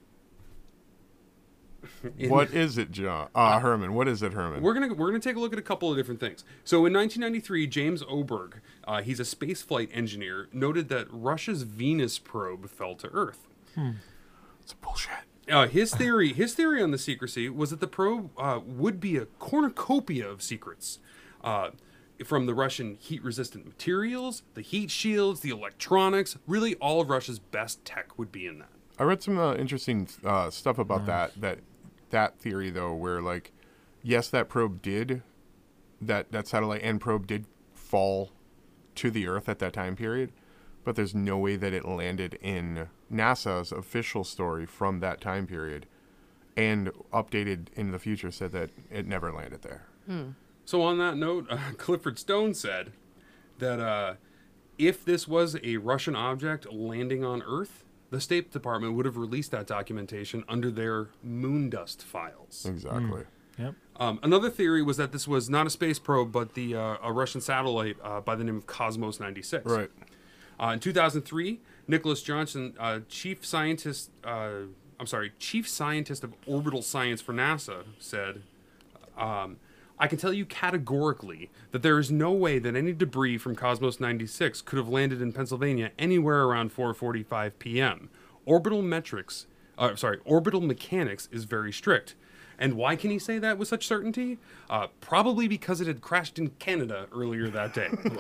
Speaker 2: In-
Speaker 1: what is it, John? Uh, Herman. What is it, Herman?
Speaker 2: We're gonna we're gonna take a look at a couple of different things. So in nineteen ninety-three, James Oberg, uh, he's a spaceflight engineer, noted that Russia's Venus probe fell to Earth.
Speaker 1: It's bullshit.
Speaker 2: Uh, his theory his theory on the secrecy was that the probe uh, would be a cornucopia of secrets. Uh, from the Russian heat-resistant materials, the heat shields, the electronics, really all of Russia's best tech would be in that.
Speaker 1: I read some uh, interesting uh, stuff about that that that theory though, where like, yes, that probe did, that that satellite and probe did fall to the Earth at that time period, but there's no way that it landed in NASA's official story from that time period, and updated in the future said that it never landed there.
Speaker 2: So on that note, uh, Clifford Stone said that uh, if this was a Russian object landing on Earth, the State Department would have released that documentation under their moon dust files.
Speaker 1: Exactly.
Speaker 4: Yep.
Speaker 2: Um, another theory was that this was not a space probe, but the uh, a Russian satellite uh, by the name of Cosmos ninety-six.
Speaker 1: Right.
Speaker 2: Uh, in two thousand three, Nicholas Johnson, uh, chief scientist, uh, I'm sorry, chief scientist of orbital science for NASA, said, um, "I can tell you categorically that there is no way that any debris from Cosmos ninety-six could have landed in Pennsylvania anywhere around four forty-five p.m. Orbital metrics, uh, sorry, orbital mechanics is very strict." And why can he say that with such certainty? Uh, probably because it had crashed in Canada earlier that day.
Speaker 4: Oh,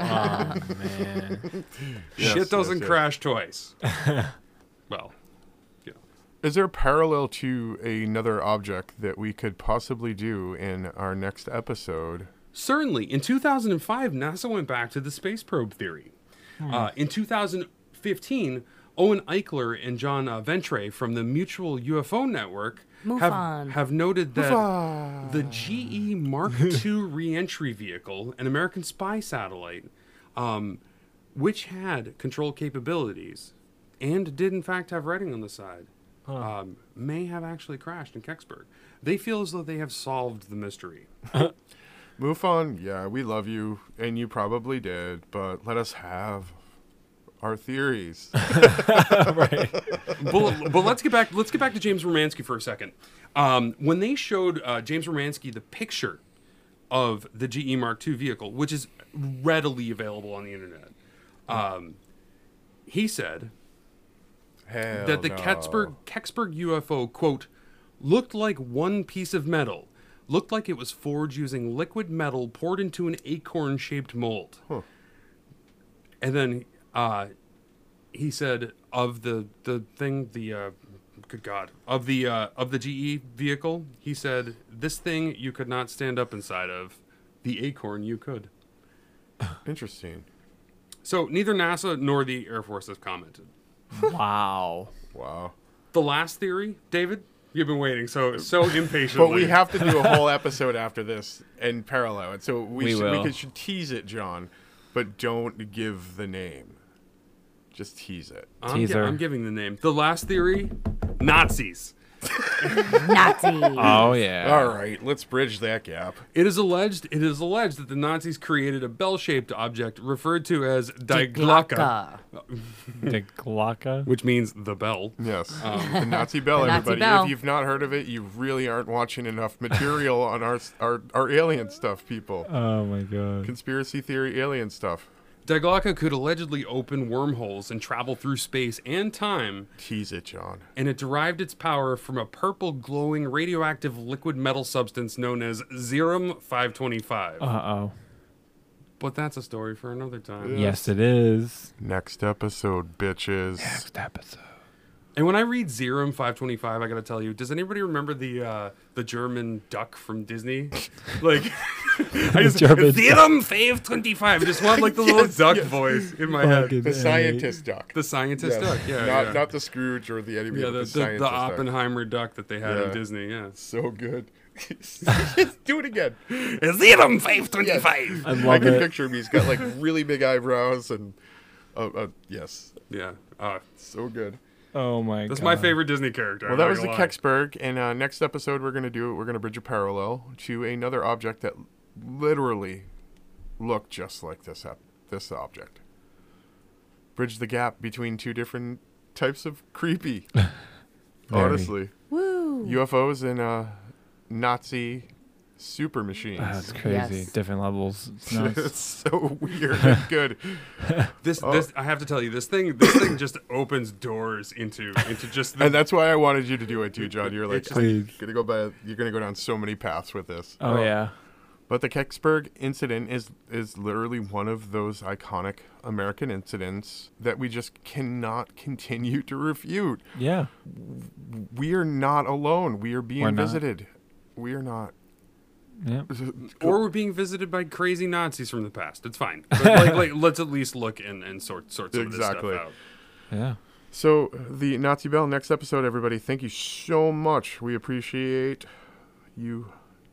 Speaker 4: man.
Speaker 1: Yes,
Speaker 2: Shit doesn't
Speaker 1: yes, yes.
Speaker 2: crash twice. Well, you know.
Speaker 1: Is there a parallel to another object that we could possibly do in our next episode?
Speaker 2: Certainly. In two thousand five, NASA went back to the space probe theory. Uh, in two thousand fifteen, Owen Eichler and John uh, Ventre from the Mutual U F O Network
Speaker 3: MUFON.
Speaker 2: have, have noted that
Speaker 1: MUFON.
Speaker 2: the G E Mark two reentry vehicle, an American spy satellite, um, which had control capabilities and did in fact have writing on the side, um, may have actually crashed in Kecksburg. They feel as though they have solved the mystery.
Speaker 1: MUFON, yeah, we love you, and you probably did, but let us have our theories.
Speaker 4: Right.
Speaker 2: but, but let's get back. Let's get back to James Romansky for a second. Um, when they showed uh, James Romansky the picture of the G E Mark two vehicle, which is readily available on the internet, um, he said
Speaker 1: Hell
Speaker 2: that the
Speaker 1: no.
Speaker 2: Kecksburg, Kecksburg U F O, quote, looked like one piece of metal. Looked like it was forged using liquid metal poured into an acorn-shaped mold.
Speaker 1: Huh.
Speaker 2: And then uh, he said of the the thing, the uh, good God, of the uh, of the G E vehicle, he said, this thing you could not stand up inside of. The acorn you could.
Speaker 1: Interesting.
Speaker 2: So neither NASA nor the Air Force has commented.
Speaker 4: Wow.
Speaker 1: Wow.
Speaker 2: The last theory, David, you've been waiting so so impatiently.
Speaker 1: But we have to do a whole episode after this and parallel it. So we,
Speaker 4: We
Speaker 1: should,
Speaker 4: will.
Speaker 1: we could, should tease it, John, but don't give the name. Just tease it.
Speaker 2: I'm, gi-
Speaker 4: Teaser.
Speaker 2: I'm giving the name. The last theory, Nazis.
Speaker 3: Nazi.
Speaker 4: Oh, yeah.
Speaker 1: All right, let's bridge that gap.
Speaker 2: It is alleged. It is alleged that the Nazis created a bell-shaped object referred to as Die Glocke,
Speaker 3: Glocke.
Speaker 4: The Glocke?
Speaker 2: which means the bell.
Speaker 1: Yes, the Nazi Bell,
Speaker 3: The Nazi
Speaker 1: everybody.
Speaker 3: Bell.
Speaker 1: If you've not heard of it, you really aren't watching enough material on our, our our alien stuff, people.
Speaker 4: Oh, my God.
Speaker 1: Conspiracy theory alien stuff.
Speaker 2: Die Glocke could allegedly open wormholes and travel through space and time,
Speaker 1: Tease it, John.
Speaker 2: and it derived its power from a purple glowing radioactive liquid metal substance known as Zerum five twenty-five.
Speaker 4: Uh-oh.
Speaker 2: But that's a story for another time.
Speaker 4: Yes, it is.
Speaker 1: Next episode, bitches.
Speaker 4: Next episode.
Speaker 2: And when I read Zerum five twenty-five, I gotta tell you, does anybody remember the uh, the German duck from Disney? Like, I just
Speaker 4: German
Speaker 2: Zerum five twenty-five. I just want like the little
Speaker 1: Yes,
Speaker 2: duck
Speaker 1: yes.
Speaker 2: voice in my head.
Speaker 4: Fucking
Speaker 1: The
Speaker 4: A.
Speaker 1: scientist duck.
Speaker 2: The scientist
Speaker 1: Yes.
Speaker 2: duck, yeah,
Speaker 1: not
Speaker 2: yeah.
Speaker 1: not the Scrooge or the enemy,
Speaker 2: yeah,
Speaker 1: but
Speaker 2: the,
Speaker 1: the,
Speaker 2: the,
Speaker 1: scientist
Speaker 2: the
Speaker 1: duck.
Speaker 2: Oppenheimer duck that they had
Speaker 1: Yeah.
Speaker 2: in Disney. Yeah,
Speaker 1: So good. Do it again.
Speaker 2: Zerum five twenty-five.
Speaker 4: I
Speaker 1: I
Speaker 4: love
Speaker 1: can
Speaker 4: it.
Speaker 1: picture him. He's got like really big eyebrows and, uh, uh, yes,
Speaker 2: Yeah, uh,
Speaker 1: so good.
Speaker 4: Oh, my
Speaker 2: that's
Speaker 4: God.
Speaker 2: my favorite Disney character.
Speaker 1: Well,
Speaker 2: I'm
Speaker 1: that
Speaker 2: not
Speaker 1: was the
Speaker 2: gonna lie.
Speaker 1: Kecksburg, and uh, next episode we're gonna do we're gonna bridge a parallel to another object that literally looked just like this ep- this object. Bridge the gap between two different types of creepy. Honestly,
Speaker 3: Woo.
Speaker 1: U F Os and uh, Nazi super machines.
Speaker 4: That's crazy.
Speaker 3: Yes.
Speaker 4: Different levels. It's nuts.
Speaker 1: It's so weird and good.
Speaker 2: This,
Speaker 1: Oh.
Speaker 2: this, I have to tell you, this thing, this thing just opens doors into, into just the
Speaker 1: And that's why I wanted you to do it too, John. You're like,
Speaker 2: It's
Speaker 1: I'm
Speaker 4: Please.
Speaker 1: gonna go by, you're gonna go down so many paths with this.
Speaker 4: Oh, yeah.
Speaker 1: But the Kecksburg incident is is literally one of those iconic American incidents that we just cannot continue to refute.
Speaker 4: Yeah.
Speaker 1: We are not alone. We are being
Speaker 4: We're not.
Speaker 1: visited. We are not.
Speaker 4: Yeah.
Speaker 2: or we're being visited by crazy Nazis from the past. It's fine. But like, like, let's at least look and, and sort sort some
Speaker 1: Exactly.
Speaker 2: of this stuff out.
Speaker 4: Yeah.
Speaker 1: So the Nazi Bell next episode, everybody. Thank you so much. We appreciate you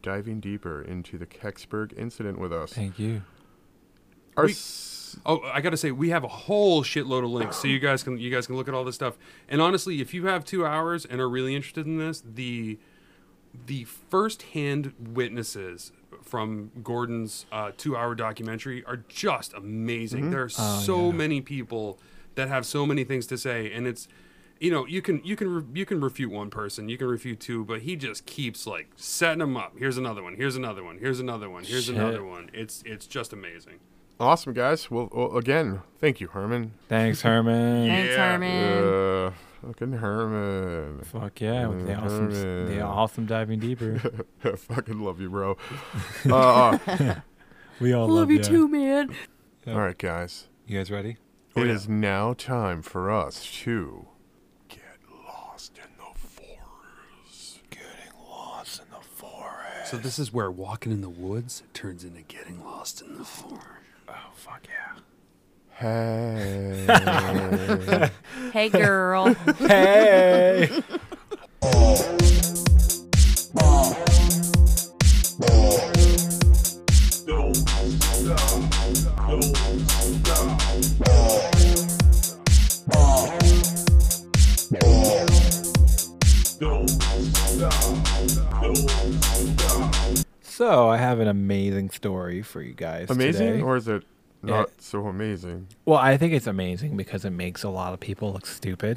Speaker 1: diving deeper into the Kecksburg incident with us.
Speaker 4: Thank you.
Speaker 1: Our
Speaker 2: We-
Speaker 1: s-
Speaker 2: Oh, I gotta say, we have a whole shitload of links, so you guys can you guys can look at all this stuff. And honestly, if you have two hours and are really interested in this, the the first-hand witnesses from Gordon's uh, two-hour documentary are just amazing. There are
Speaker 4: Oh,
Speaker 2: so
Speaker 4: yeah.
Speaker 2: many people that have so many things to say, and it's you know you can you can re- you can refute one person, you can refute two, but he just keeps like setting them up. Here's another one. Here's another one. Here's another one. Here's
Speaker 4: Shit.
Speaker 2: another one. It's it's just amazing.
Speaker 1: awesome, guys. Well, well, again, thank you, Herman.
Speaker 4: Thanks, Herman.
Speaker 3: Thanks,
Speaker 2: Yeah.
Speaker 3: Herman.
Speaker 1: Uh, fucking Herman.
Speaker 4: Fuck yeah, with the
Speaker 1: Uh,
Speaker 4: awesome, the
Speaker 1: Herman.
Speaker 4: awesome diving deeper.
Speaker 1: I fucking love you, bro. Uh,
Speaker 4: We all
Speaker 3: I love you too, man.
Speaker 4: Yeah.
Speaker 1: all right, guys.
Speaker 4: You guys ready?
Speaker 1: It
Speaker 2: yeah.
Speaker 1: is now time for us to get lost in the forest.
Speaker 4: Getting lost in the forest.
Speaker 2: So this is where walking in the woods turns into getting lost in the forest.
Speaker 4: Oh fuck yeah.
Speaker 1: Hey.
Speaker 3: Hey, girl.
Speaker 4: Hey. So I have an amazing story for you guys.
Speaker 1: Amazing,
Speaker 4: today.
Speaker 1: or is it
Speaker 4: Yeah.
Speaker 1: not so amazing?
Speaker 4: Well, I think it's amazing because it makes a lot of people look stupid.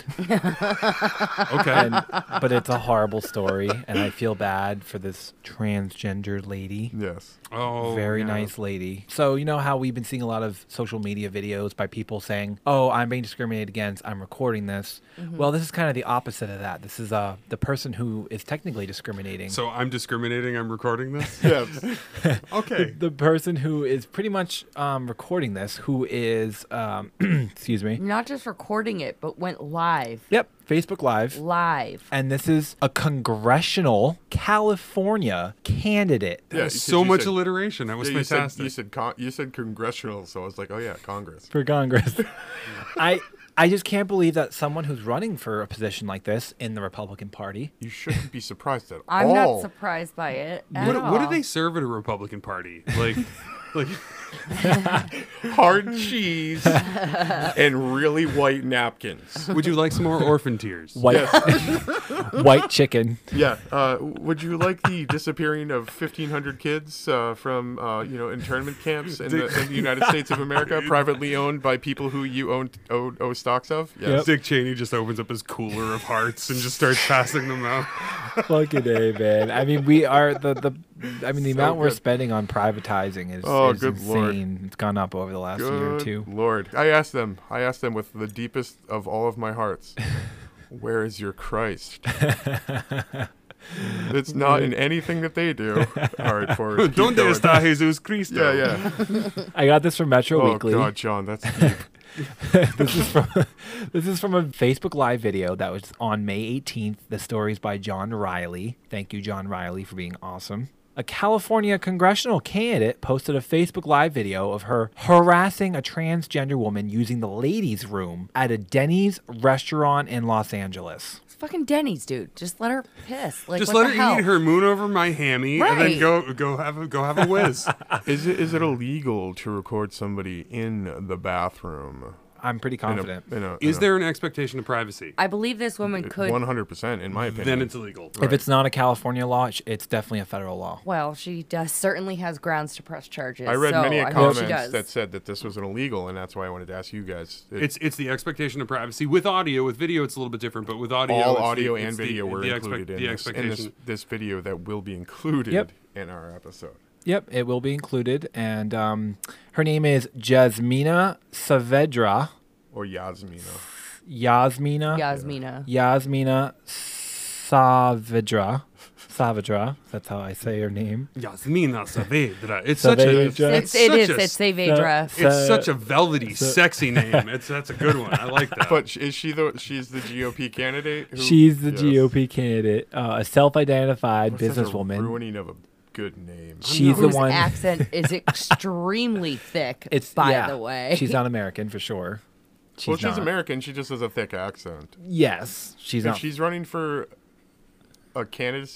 Speaker 2: Okay.
Speaker 4: and, but it's a horrible story, and I feel bad for this transgender lady.
Speaker 1: Yes.
Speaker 2: Oh,
Speaker 4: Very
Speaker 2: yeah.
Speaker 4: nice lady. So, you know how we've been seeing a lot of social media videos by people saying, oh, I'm being discriminated against, I'm recording this. Well, this is kind of the opposite of that. This is uh, the person who is technically discriminating.
Speaker 2: So I'm discriminating. I'm recording this.
Speaker 1: Yes.
Speaker 2: Okay.
Speaker 4: the person who is pretty much um, recording this, who is, um, excuse me,
Speaker 3: Not just recording it, but went live.
Speaker 4: yep, Facebook Live.
Speaker 3: Live.
Speaker 4: And this is a congressional California candidate.
Speaker 1: Yeah,
Speaker 2: There's
Speaker 1: you-
Speaker 2: so
Speaker 1: you
Speaker 2: much
Speaker 1: said-
Speaker 2: alliteration. That was
Speaker 1: Yeah, you said,
Speaker 2: fantastic.
Speaker 1: you said con- you said congressional, so I was like, oh yeah, Congress.
Speaker 4: For Congress. I I just can't believe that someone who's running for a position like this in the Republican Party.
Speaker 1: You shouldn't be surprised at
Speaker 3: I'm
Speaker 1: all.
Speaker 3: not surprised by it. At
Speaker 2: what,
Speaker 3: all.
Speaker 2: what do they serve at a Republican Party? Like, like
Speaker 1: Hard cheese and really white napkins.
Speaker 2: would you like some more orphan tears?
Speaker 4: White
Speaker 1: Yes.
Speaker 4: white chicken.
Speaker 1: Yeah. Uh, would you like the disappearing of fifteen hundred kids uh, from uh, you know internment camps in the, in the United States of America, privately owned by people who you own owe, owe stocks of? Yes.
Speaker 4: Yep.
Speaker 2: Dick Cheney just opens up his cooler of hearts and just starts passing them out.
Speaker 4: Fucking A, man. I mean, we are the the. I mean, the
Speaker 1: So
Speaker 4: amount we're
Speaker 1: good.
Speaker 4: spending on privatizing is,
Speaker 1: Oh,
Speaker 4: is
Speaker 1: good Lord.
Speaker 4: insane. It's gone up over the last year or
Speaker 1: Good
Speaker 4: two.
Speaker 1: Lord. I asked them. I asked them with the deepest of all of my hearts. Where is your Christ? It's not in anything that they do. All right, Forrest. keep
Speaker 2: Donde
Speaker 1: going.
Speaker 2: está Jesus Cristo?
Speaker 1: Yeah, yeah.
Speaker 4: I got this from Metro
Speaker 1: Oh
Speaker 4: Weekly.
Speaker 1: God, John, that's deep.
Speaker 4: this is from this is from a Facebook Live video that was on May eighteenth. The story's by John Riley. Thank you, John Riley, for being awesome. A California congressional candidate posted a Facebook Live video of her harassing a transgender woman using the ladies' room at a Denny's restaurant in Los Angeles.
Speaker 3: It's fucking Denny's, dude. Just let her piss. Like,
Speaker 2: Just
Speaker 3: what
Speaker 2: let
Speaker 3: the
Speaker 2: her
Speaker 3: hell?
Speaker 2: eat her moon over my hammy and then
Speaker 3: Right.
Speaker 2: go go have a go have a whiz.
Speaker 1: Is it is it illegal to record somebody in the bathroom?
Speaker 4: I'm pretty
Speaker 1: In a-
Speaker 4: confident.
Speaker 1: in a-
Speaker 2: Is
Speaker 1: in a-
Speaker 2: there an expectation of privacy?
Speaker 3: I believe this woman could.
Speaker 1: one hundred percent, in my opinion.
Speaker 2: Then it's illegal.
Speaker 4: If it's not a California law, it's- it's definitely a federal law.
Speaker 3: Well, she does certainly has grounds to press charges.
Speaker 1: I read
Speaker 3: so
Speaker 1: many
Speaker 3: I hope
Speaker 1: comments
Speaker 3: she does.
Speaker 1: that said that this was an illegal, and that's why I wanted to ask you guys. It-
Speaker 2: It's it's the expectation of privacy with audio. With video, it's a little bit different. But with audio,
Speaker 1: all
Speaker 2: it's the-
Speaker 1: audio
Speaker 2: it's
Speaker 1: and
Speaker 2: the-
Speaker 1: video were
Speaker 2: the
Speaker 1: included
Speaker 2: expect-
Speaker 1: in,
Speaker 2: the
Speaker 1: this, in
Speaker 2: expectation.
Speaker 1: this, this video that will be included
Speaker 4: Yep.
Speaker 1: in our episode.
Speaker 4: Yep, it will be included. And um, her name is Jasmina Saavedra.
Speaker 1: Or Yasmina.
Speaker 4: Yasmina.
Speaker 3: Yasmina.
Speaker 4: Yasmina Saavedra. Saavedra. That's how I say her name.
Speaker 2: Yasmina Saavedra. It's such a
Speaker 4: Saavedra.
Speaker 3: It's, it
Speaker 2: such
Speaker 3: is.
Speaker 2: a-
Speaker 3: It's Saavedra.
Speaker 2: It's
Speaker 4: Sa-
Speaker 2: such a velvety, sexy name. It's that's a good one. I like that.
Speaker 1: But sh- is she the? She's the G O P candidate. Who,
Speaker 4: She's the
Speaker 1: Yes.
Speaker 4: G O P candidate, uh, a self-identified
Speaker 1: That's such a
Speaker 4: businesswoman.
Speaker 1: ruining of a good name.
Speaker 4: She's the
Speaker 3: Whose
Speaker 4: one.
Speaker 3: accent is extremely thick.
Speaker 4: It's
Speaker 3: by
Speaker 4: yeah,
Speaker 3: the way.
Speaker 4: she's not American for sure. She's
Speaker 1: well, she's
Speaker 4: not.
Speaker 1: American. She just has a thick accent.
Speaker 4: Yes, she's
Speaker 1: If
Speaker 4: not.
Speaker 1: she's running for a candidacy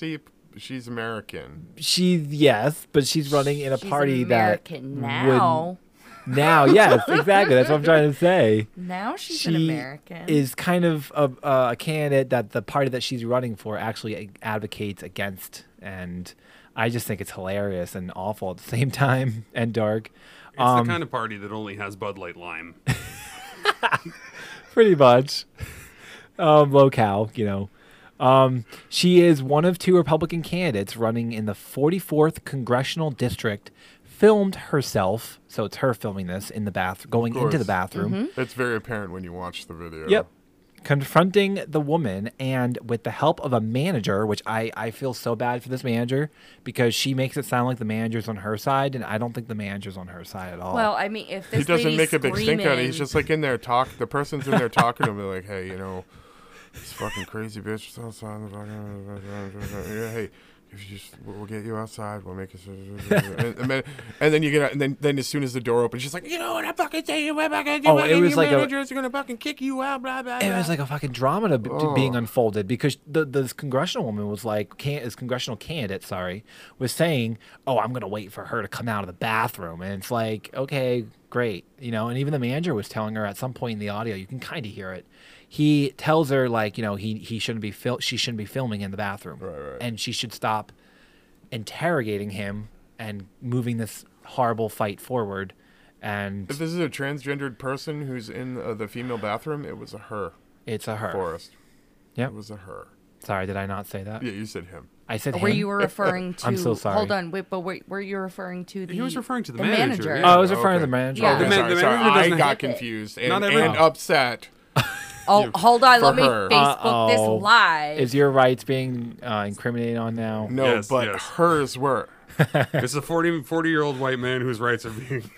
Speaker 1: she's American.
Speaker 4: She yes, but she's running in a
Speaker 3: She's
Speaker 4: party
Speaker 3: American
Speaker 4: that
Speaker 3: now.
Speaker 4: would now yes, exactly. That's what I'm trying to say.
Speaker 3: Now she's
Speaker 4: She
Speaker 3: an American.
Speaker 4: is kind of a, a candidate that the party that she's running for actually advocates against, and I just think it's hilarious and awful at the same time and dark.
Speaker 2: It's
Speaker 4: Um,
Speaker 2: the kind of party that only has Bud Light Lime.
Speaker 4: Pretty much. Um, locale, you know. Um, she is one of two Republican candidates running in the forty-fourth congressional district. Filmed herself, so it's her filming this in the bath, going into the
Speaker 1: course.
Speaker 4: bathroom.
Speaker 1: It's very apparent when you watch the video.
Speaker 4: Yep. Confronting the woman, and with the help of a manager, which I, I feel so bad for this manager because she makes it sound like the manager's on her side, and I don't think the manager's on her side at all.
Speaker 3: well, I mean, if this
Speaker 1: He doesn't
Speaker 3: lady's
Speaker 1: make a big stink out of it.
Speaker 3: screaming-
Speaker 1: He's just like in there talk. The person's in there talking to him. They're like, hey, you know, this fucking crazy bitch is outside. The fucking, yeah, hey, if you just, we'll get you outside. We'll make it. And, and, then, and then you get out, and then, then as soon as the door opens, she's like, you know what? I fucking tell you, what fucking
Speaker 4: Oh, it was like a-
Speaker 1: managers are gonna fucking kick you out. Blah blah.
Speaker 4: it
Speaker 1: blah.
Speaker 4: was like a fucking drama to, to
Speaker 1: Oh.
Speaker 4: being unfolded because the this congressional woman was like, can, this congressional candidate, sorry, was saying, "Oh, I'm gonna wait for her to come out of the bathroom," and it's like, okay, great, you know. And even the manager was telling her at some point in the audio, you can kind of hear it. He tells her like, you know, he he shouldn't be fil- she shouldn't be filming in the bathroom,
Speaker 1: Right, right.
Speaker 4: and she should stop interrogating him and moving this horrible fight forward. And
Speaker 1: If this is a transgendered person who's in uh, the female bathroom, it was a her.
Speaker 4: it's a her.
Speaker 1: Forrest.
Speaker 4: Yep.
Speaker 1: It was a her.
Speaker 4: Sorry, did I not say that?
Speaker 1: Yeah, you said him.
Speaker 4: I said
Speaker 3: Were
Speaker 4: him.
Speaker 3: you referring to?
Speaker 4: I'm so sorry.
Speaker 3: Hold on, wait, but were, were you referring to the?
Speaker 2: He was referring to the
Speaker 3: the
Speaker 2: manager, yeah.
Speaker 4: Oh, I was referring
Speaker 1: Okay.
Speaker 4: to the manager.
Speaker 3: Yeah.
Speaker 1: Okay,
Speaker 2: The man-
Speaker 1: sorry,
Speaker 2: the
Speaker 1: sorry.
Speaker 2: manager
Speaker 1: I
Speaker 2: doesn't
Speaker 1: got
Speaker 3: have it.
Speaker 1: confused and,
Speaker 2: Not every-
Speaker 1: and upset.
Speaker 3: Oh, hold on,
Speaker 1: for
Speaker 3: let me
Speaker 1: her.
Speaker 3: Facebook
Speaker 4: Uh-oh.
Speaker 3: this live.
Speaker 4: Is your rights being uh, incriminated on now?
Speaker 1: No,
Speaker 2: Yes,
Speaker 1: but
Speaker 2: yes.
Speaker 1: hers were.
Speaker 2: It's a forty, forty-year-old white man whose rights are being...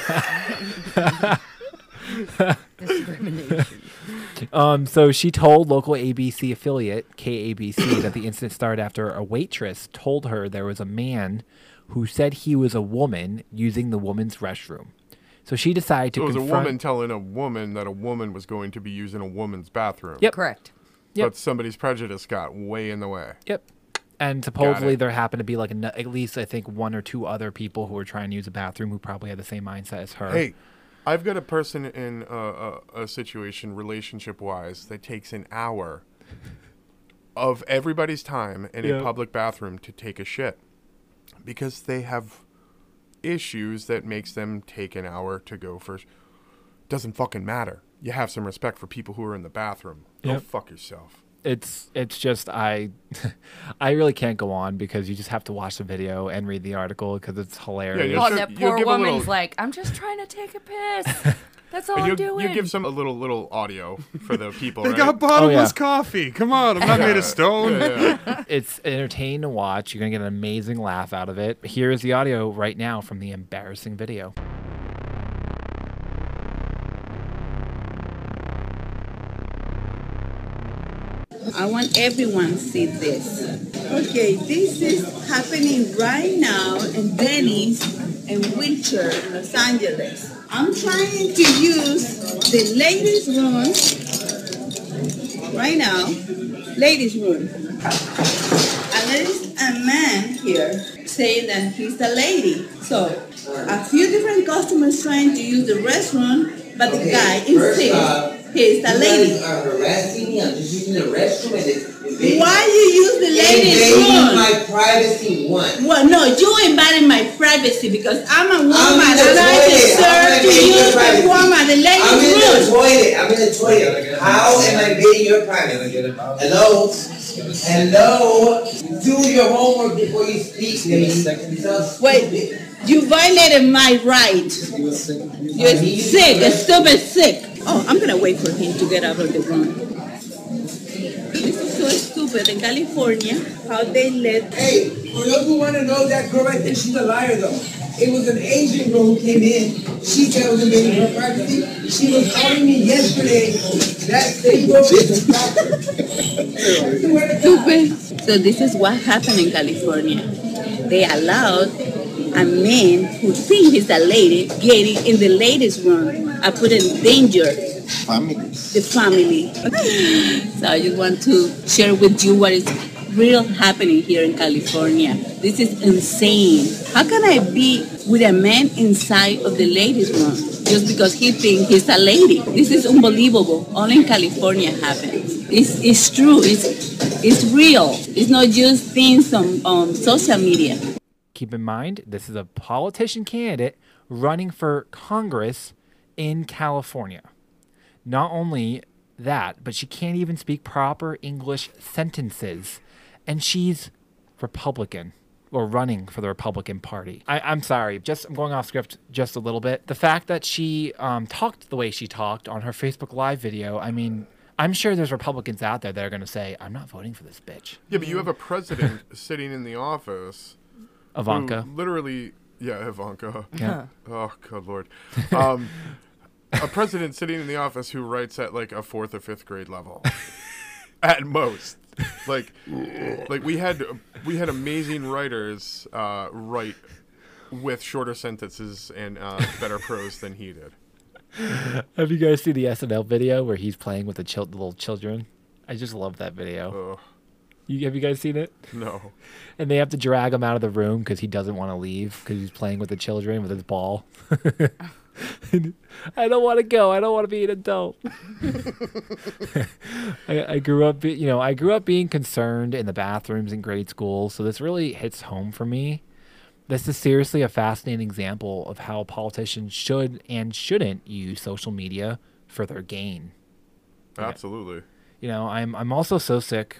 Speaker 3: Discrimination.
Speaker 4: Um, so she told local A B C affiliate K A B C that the incident started after a waitress told her there was a man who said he was a woman using the woman's restroom. So she decided to
Speaker 1: So it was a
Speaker 4: confront.
Speaker 1: woman telling a woman that a woman was going to be using a woman's bathroom.
Speaker 4: Yep.
Speaker 3: Correct.
Speaker 4: Yep.
Speaker 1: But somebody's prejudice got way in the way.
Speaker 4: Yep. And supposedly
Speaker 1: it.
Speaker 4: there happened to be like a, at least I think one or two other people who were trying to use a bathroom who probably had the same mindset as her.
Speaker 1: Hey, I've got a person in a, a, a situation, relationship-wise, that takes an hour of everybody's time in
Speaker 4: Yeah.
Speaker 1: a public bathroom to take a shit because they have issues that makes them take an hour to go for. Sh- Doesn't fucking matter. You have some respect for people who are in the bathroom. Go
Speaker 4: Yep.
Speaker 1: fuck yourself.
Speaker 4: It's it's just I I really can't go on because you just have to watch the video and read the article because it's hilarious.
Speaker 1: you'll
Speaker 3: Oh,
Speaker 1: sure-
Speaker 3: that
Speaker 1: you'll
Speaker 3: poor
Speaker 1: give a
Speaker 3: woman's
Speaker 1: little-
Speaker 3: like, I'm just trying to take a piss. That's all
Speaker 1: And
Speaker 3: I'm
Speaker 1: you,
Speaker 3: doing.
Speaker 1: you give some a little little audio for the people,
Speaker 2: They
Speaker 1: right?
Speaker 2: got bottomless
Speaker 4: yeah.
Speaker 2: coffee. Come on, I'm not made of stone.
Speaker 1: Yeah, yeah.
Speaker 4: It's entertaining to watch. You're gonna get an amazing laugh out of it. Here's the audio right now from the embarrassing video.
Speaker 5: I want everyone to see this. Okay, this is happening right now in Denny's in Wilshire, Los Angeles. I'm trying to use the ladies' room right now. Ladies' room. And there's a man here saying that he's a lady. So a few different customers trying to use the restroom, but the
Speaker 6: Okay,
Speaker 5: guy
Speaker 6: first
Speaker 5: insists
Speaker 6: off,
Speaker 5: he's a
Speaker 6: You
Speaker 5: lady.
Speaker 6: guys are harassing me. I'm just using the restroom and it's invading,
Speaker 5: Why you use the ladies'
Speaker 6: invading
Speaker 5: room?
Speaker 6: my privacy. One.
Speaker 5: Well, no, you invading my privacy because I'm a woman
Speaker 6: I'm in the
Speaker 5: and I
Speaker 6: toilet.
Speaker 5: deserve
Speaker 6: I'm
Speaker 5: to
Speaker 6: invading your
Speaker 5: use the
Speaker 6: privacy.
Speaker 5: woman, the
Speaker 6: I'm in
Speaker 5: ladies'
Speaker 6: the
Speaker 5: room.
Speaker 6: toilet. I'm in the toilet. How am I invading your privacy? Hello? Hello? Do your homework before you speak to me. So
Speaker 5: Wait,
Speaker 6: stupid.
Speaker 5: you violated my right. You're sick, a stupid sick. Oh, I'm gonna wait for him to get out of the room. This is so stupid in California, how they let.
Speaker 7: Hey, for those who want to know, that girl right there, she's a liar though. It was an Asian girl who came in. She said it was invading her privacy. She was calling me yesterday. That same girl is a
Speaker 5: Stupid. So this is what happened in California. They allowed a man who think he's a lady getting in the ladies' room and put in danger
Speaker 8: Families.
Speaker 5: the family. So I just want to share with you what is real happening here in California. This is insane. How can I be with a man inside of the ladies' room just because he thinks he's a lady? This is unbelievable. Only in California happens. It's, it's true. It's, it's real. It's not just things on, on social media.
Speaker 4: Keep in mind, this is a politician candidate running for Congress in California. Not only that, but she can't even speak proper English sentences. And she's Republican, or running for the Republican Party. I, I'm sorry, just I'm going off script just a little bit. The fact that she um, talked the way she talked on her Facebook Live video, I mean, I'm sure there's Republicans out there that are going to say, I'm not voting for this bitch.
Speaker 1: Yeah, but you have a president sitting in the office.
Speaker 4: Ivanka.
Speaker 1: Who literally, yeah, Ivanka.
Speaker 4: Yeah.
Speaker 1: Oh, good Lord. Um, a president sitting in the office who writes at like a fourth or fifth grade level. At most. Like, like we had we had amazing writers uh, write with shorter sentences and uh, better prose than he did.
Speaker 4: Have you guys seen the S N L video where he's playing with the, chil- the little children? I just love that video.
Speaker 1: Ugh.
Speaker 4: You, have you guys seen it?
Speaker 1: No.
Speaker 4: And they have to drag him out of the room because he doesn't want to leave because he's playing with the children with his ball. I don't want to go. I don't want to be an adult. I, I grew up, be- you know, I grew up being concerned in the bathrooms in grade school, so this really hits home for me. This is seriously a fascinating example of how politicians should and shouldn't use social media for their gain.
Speaker 1: Absolutely.
Speaker 4: You know, I'm I'm also so sick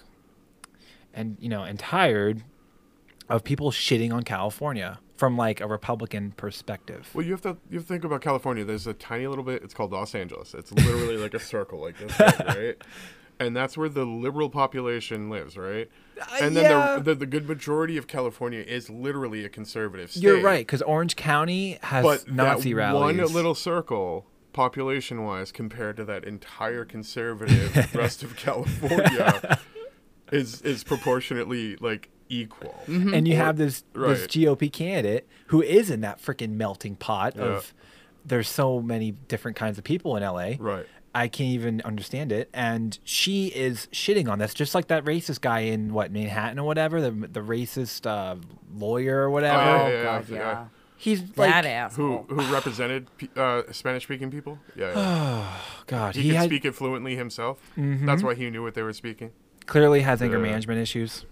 Speaker 4: and, you know, and tired of people shitting on California from like a Republican perspective.
Speaker 1: Well, you have to you have to think about California. There's a tiny little bit. It's called Los Angeles. It's literally like a circle like this, right? And that's where the liberal population lives, right? And then
Speaker 4: yeah.
Speaker 1: the, the the good majority of California is literally a conservative state.
Speaker 4: You're right, because Orange County has
Speaker 1: but
Speaker 4: Nazi
Speaker 1: that
Speaker 4: rallies.
Speaker 1: one little circle, population-wise, compared to that entire conservative rest of California, is is proportionately like equal.
Speaker 4: Mm-hmm. And you
Speaker 1: Or-
Speaker 4: have this
Speaker 1: right.
Speaker 4: this G O P candidate who is in that freaking melting pot
Speaker 1: Yeah.
Speaker 4: of there's so many different kinds of people in L A.
Speaker 1: Right.
Speaker 4: I can't even understand it. And she is shitting on this, just like that racist guy in what Manhattan or whatever, the the racist uh, lawyer or whatever.
Speaker 1: Oh,
Speaker 3: Oh,
Speaker 1: yeah, yeah,
Speaker 3: God,
Speaker 1: yeah.
Speaker 3: yeah.
Speaker 4: He's
Speaker 3: That
Speaker 4: like,
Speaker 1: Who
Speaker 3: asshole.
Speaker 1: who represented pe- uh, Spanish-speaking people? Yeah, yeah.
Speaker 4: God,
Speaker 1: he,
Speaker 4: he
Speaker 1: could
Speaker 4: had,
Speaker 1: speak it fluently himself.
Speaker 4: Mhm.
Speaker 1: That's why he knew what they were speaking.
Speaker 4: clearly has anger
Speaker 1: Yeah.
Speaker 4: management issues.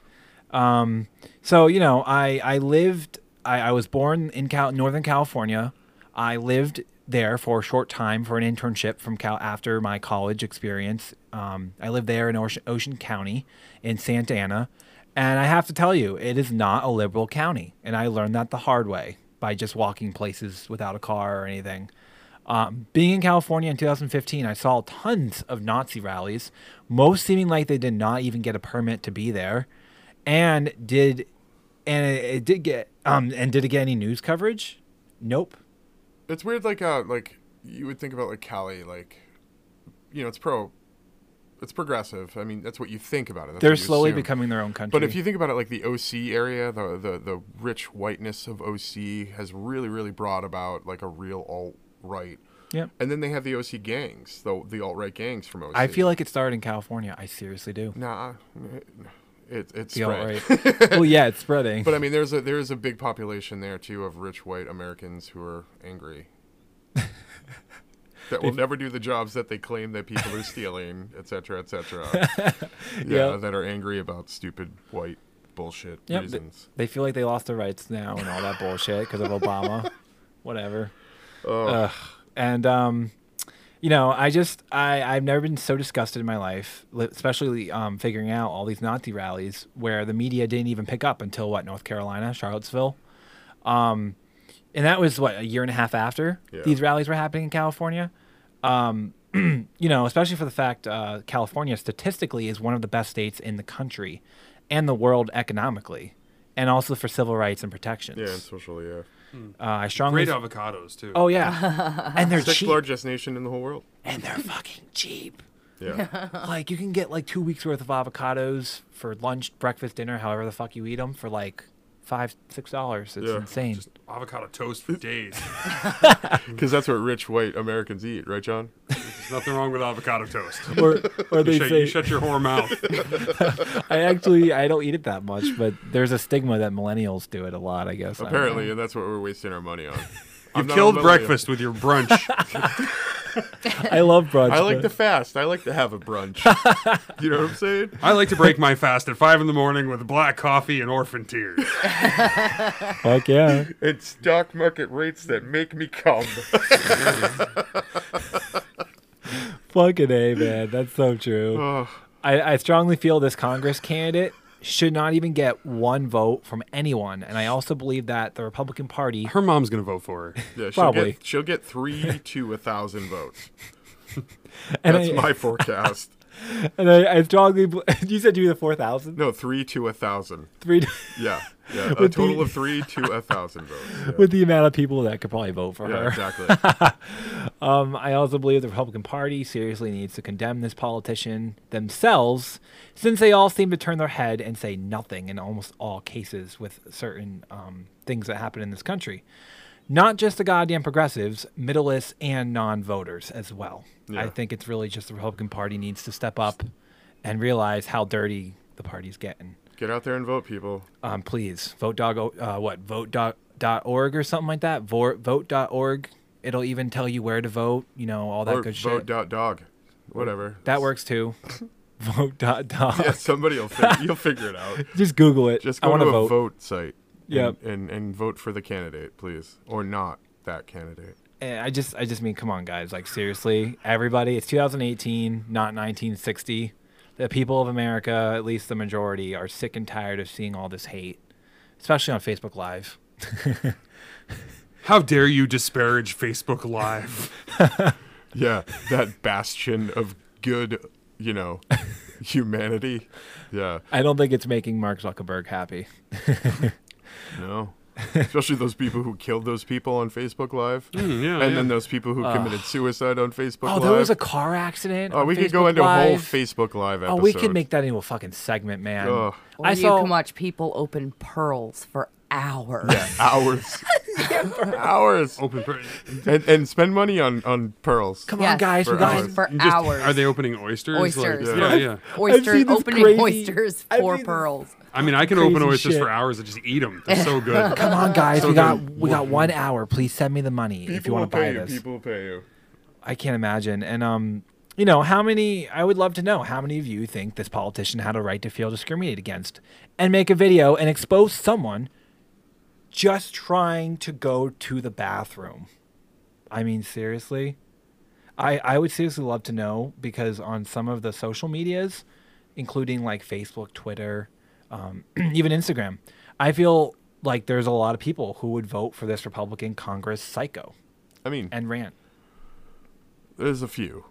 Speaker 4: Um, so you know, I I lived, I, I was born in Cal- Northern California. I lived there for a short time for an internship from Cal after my college experience. Um, I lived there in Ocean, Ocean County in Santa Ana, and I have to tell you, it is not a liberal county, and I learned that the hard way by just walking places without a car or anything. Um, being in California in two thousand fifteen, I saw tons of Nazi rallies, most seeming like they did not even get a permit to be there, and did, and it, it did get, um, and did it get any news coverage? Nope.
Speaker 1: It's weird, like uh, like you would think about like Cali, like you know, it's pro, it's progressive. I mean, that's what you think about it. That's
Speaker 4: They're
Speaker 1: what you
Speaker 4: slowly
Speaker 1: assume.
Speaker 4: becoming their own country.
Speaker 1: But if you think about it, like the O C area, the the the rich whiteness of O C has really really brought about like a real alt right.
Speaker 4: Yep.
Speaker 1: And then they have the O C gangs, the the alt right gangs from O C.
Speaker 4: I feel like it started in California. I seriously do.
Speaker 1: nah, it it's
Speaker 4: The
Speaker 1: spread.
Speaker 4: alt-right. Well, yeah, it's spreading.
Speaker 1: But I mean, there's a there's a big population there too of rich white Americans who are angry. That will never do the jobs that they claim that people are stealing, et cetera, et cetera. Yeah,
Speaker 4: Yeah.
Speaker 1: that are angry about stupid white bullshit
Speaker 4: Yep, th-
Speaker 1: reasons.
Speaker 4: They feel like they lost their rights now and all that bullshit because of Obama. Whatever.
Speaker 1: Oh,
Speaker 4: Ugh. And um, you know, I just I I've never been so disgusted in my life, li- especially um figuring out all these Nazi rallies where the media didn't even pick up until what, North Carolina, Charlottesville. Um, and that was what, a year and a half after
Speaker 1: Yeah.
Speaker 4: these rallies were happening in California. Um, you know, especially for the fact uh, California statistically is one of the best states in the country and the world economically, and also for civil rights and protections.
Speaker 1: yeah, and socially, yeah.
Speaker 4: Uh, I strongly.
Speaker 2: Great avocados too.
Speaker 4: Oh yeah, and they're
Speaker 1: Sixth
Speaker 4: cheap.
Speaker 1: largest nation in the whole world.
Speaker 4: And they're fucking cheap.
Speaker 1: Yeah.
Speaker 4: Like you can get like two weeks worth of avocados for lunch, breakfast, dinner, however the fuck you eat them, for like five, six dollars. It's
Speaker 1: Yeah.
Speaker 4: insane.
Speaker 2: Just avocado toast for days.
Speaker 1: Because that's what rich white Americans eat, right, John?
Speaker 2: There's nothing wrong with avocado toast.
Speaker 4: Or or they
Speaker 2: You shut,
Speaker 4: say
Speaker 2: you shut your whore mouth.
Speaker 4: I actually I don't eat it that much, but there's a stigma that millennials do it a lot. I guess I don't know.
Speaker 1: Apparently, and that's what we're wasting our money on. I'm
Speaker 2: You've
Speaker 1: not a
Speaker 2: killed
Speaker 1: millennial.
Speaker 2: breakfast with your brunch.
Speaker 4: I love brunch.
Speaker 1: I like
Speaker 4: but-
Speaker 1: to fast. I like to have a brunch. You know what I'm saying?
Speaker 2: I like to break my fast at five in the morning with black coffee and orphan tears.
Speaker 4: Fuck yeah.
Speaker 1: It's stock market rates that make me come.
Speaker 4: Fucking A, man. That's so true.
Speaker 1: Oh,
Speaker 4: I, I strongly feel this Congress candidate should not even get one vote from anyone. And I also believe that the Republican Party.
Speaker 2: Her mom's going to vote for her.
Speaker 1: yeah, she'll
Speaker 4: Probably.
Speaker 1: get she'll get three to a thousand votes.
Speaker 4: And
Speaker 1: That's
Speaker 4: I,
Speaker 1: my forecast.
Speaker 4: And I, I strongly. bel- You said you the four thousand?
Speaker 1: No, three to a thousand.
Speaker 4: Three.
Speaker 1: Yeah, yeah. A
Speaker 4: With
Speaker 1: total
Speaker 4: the-
Speaker 1: of three to a thousand votes. Yeah,
Speaker 4: With the amount of people that could probably vote for
Speaker 1: yeah
Speaker 4: her.
Speaker 1: exactly.
Speaker 4: Um, I also believe the Republican Party seriously needs to condemn this politician themselves, since they all seem to turn their head and say nothing in almost all cases with certain um, things that happen in this country. Not just the goddamn progressives, middleists, and non-voters as well.
Speaker 1: Yeah.
Speaker 4: I think it's really just the Republican Party needs to step up and realize how dirty the party's getting.
Speaker 1: Get out there and vote, people.
Speaker 4: Um, please vote dog. Uh, what vote dot dot org or something like that. Vote vote dot org. It'll even tell you where to vote. You know all that
Speaker 1: Or
Speaker 4: good
Speaker 1: vote
Speaker 4: shit.
Speaker 1: dot dog. Whatever.
Speaker 4: That works too. vote dot dog.
Speaker 1: Yeah, somebody will fig- you'll figure it out.
Speaker 4: Just Google it.
Speaker 1: Just
Speaker 4: I
Speaker 1: go
Speaker 4: want
Speaker 1: to a
Speaker 4: vote.
Speaker 1: vote, site. and-
Speaker 4: Yep.
Speaker 1: And, and vote for the candidate, please, or not that candidate.
Speaker 4: And I just I just mean, come on, guys. Like seriously, everybody. It's two thousand eighteen, not nineteen sixty. The people of America, at least the majority, are sick and tired of seeing all this hate, especially on Facebook Live.
Speaker 2: How dare you disparage Facebook Live?
Speaker 1: Yeah, that bastion of good, you know, humanity. Yeah,
Speaker 4: I don't think it's making Mark Zuckerberg happy.
Speaker 1: no. Especially those people who killed those people on Facebook Live,
Speaker 2: Mm, yeah,
Speaker 1: and
Speaker 2: yeah.
Speaker 1: then those people who committed suicide on Facebook
Speaker 4: Oh,
Speaker 1: Live.
Speaker 4: there was a car accident.
Speaker 1: oh,
Speaker 4: on
Speaker 1: we could go
Speaker 4: Facebook
Speaker 1: into a whole
Speaker 4: Live.
Speaker 1: Facebook Live
Speaker 4: Oh,
Speaker 1: episode.
Speaker 4: we could make that into a fucking segment, man.
Speaker 1: Ugh.
Speaker 3: Or
Speaker 4: I
Speaker 3: you
Speaker 4: saw.
Speaker 3: can watch people open pearls for hours.
Speaker 1: Yeah, hours, hours,
Speaker 2: Open. For,
Speaker 1: and, and spend money on on pearls.
Speaker 4: Come
Speaker 3: Yes,
Speaker 4: on, guys.
Speaker 1: for
Speaker 4: We got.
Speaker 1: hours.
Speaker 3: for
Speaker 2: just,
Speaker 3: hours.
Speaker 2: Are they opening oysters?
Speaker 3: Oysters.
Speaker 2: Like,
Speaker 1: Yeah.
Speaker 2: yeah, yeah.
Speaker 4: I've
Speaker 3: Oysters,
Speaker 4: seen this
Speaker 3: opening
Speaker 4: crazy-
Speaker 3: oysters
Speaker 4: I've
Speaker 3: for
Speaker 4: seen this-
Speaker 3: pearls.
Speaker 2: I mean, I can open
Speaker 4: Crazy
Speaker 2: oysters
Speaker 4: shit.
Speaker 2: for hours and just eat them. They're so good.
Speaker 4: Come on, guys.
Speaker 1: So
Speaker 4: we got
Speaker 1: good.
Speaker 4: we got one hour. Please send me the money if you want to buy
Speaker 1: you.
Speaker 4: this.
Speaker 1: People will pay you.
Speaker 4: I can't imagine. And um, you know, how many? I would love to know how many of you think this politician had a right to feel discriminated against, and make a video and expose someone just trying to go to the bathroom. I mean, seriously. I I would seriously love to know, because on some of the social medias, including like Facebook, Twitter, um, even Instagram, I feel like there's a lot of people who would vote for this Republican Congress psycho
Speaker 1: I mean,
Speaker 4: and rant.
Speaker 1: there's a few.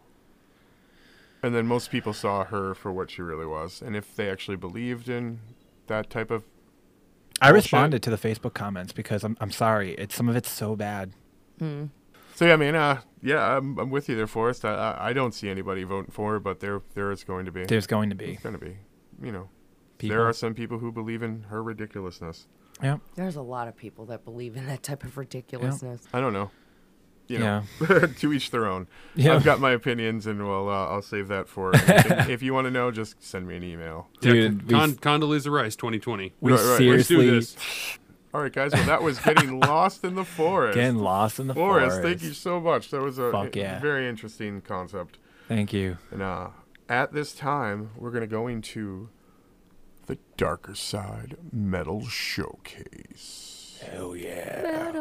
Speaker 1: And then most people saw her for what she really was. And if they actually believed in that type of...
Speaker 4: I
Speaker 1: Bullshit.
Speaker 4: responded to the Facebook comments because I'm I'm sorry. It's some of it's so bad.
Speaker 1: So, yeah, I mean, uh, yeah, I'm, I'm with you there, Forrest. I, I, I don't see anybody voting for her, but there there is going to be.
Speaker 4: There's going to be.
Speaker 1: It's going to be. You know,
Speaker 4: People.
Speaker 1: there are some people who believe in her ridiculousness.
Speaker 4: Yeah.
Speaker 3: There's a lot of people that believe in that type of ridiculousness.
Speaker 1: I don't know. You know, to each their own.
Speaker 4: Yeah.
Speaker 1: I've got my opinions, and well, uh, I'll save that for. If, if you want to know, just send me an email.
Speaker 4: Dude,
Speaker 2: yeah,
Speaker 4: we-
Speaker 2: Con- Condoleezza Rice, twenty twenty.
Speaker 4: We
Speaker 1: Right, right. Let's
Speaker 4: seriously
Speaker 2: Let's do this.
Speaker 1: All right, guys. Well, that was getting lost in the forest.
Speaker 4: getting lost in the
Speaker 1: forest.
Speaker 4: forest.
Speaker 1: Thank you so much. That was a
Speaker 4: Fuck
Speaker 1: a
Speaker 4: yeah.
Speaker 1: very interesting concept.
Speaker 4: Thank you.
Speaker 1: And uh, at this time, we're gonna go into the Darker Side Metal Showcase.
Speaker 4: Hell yeah.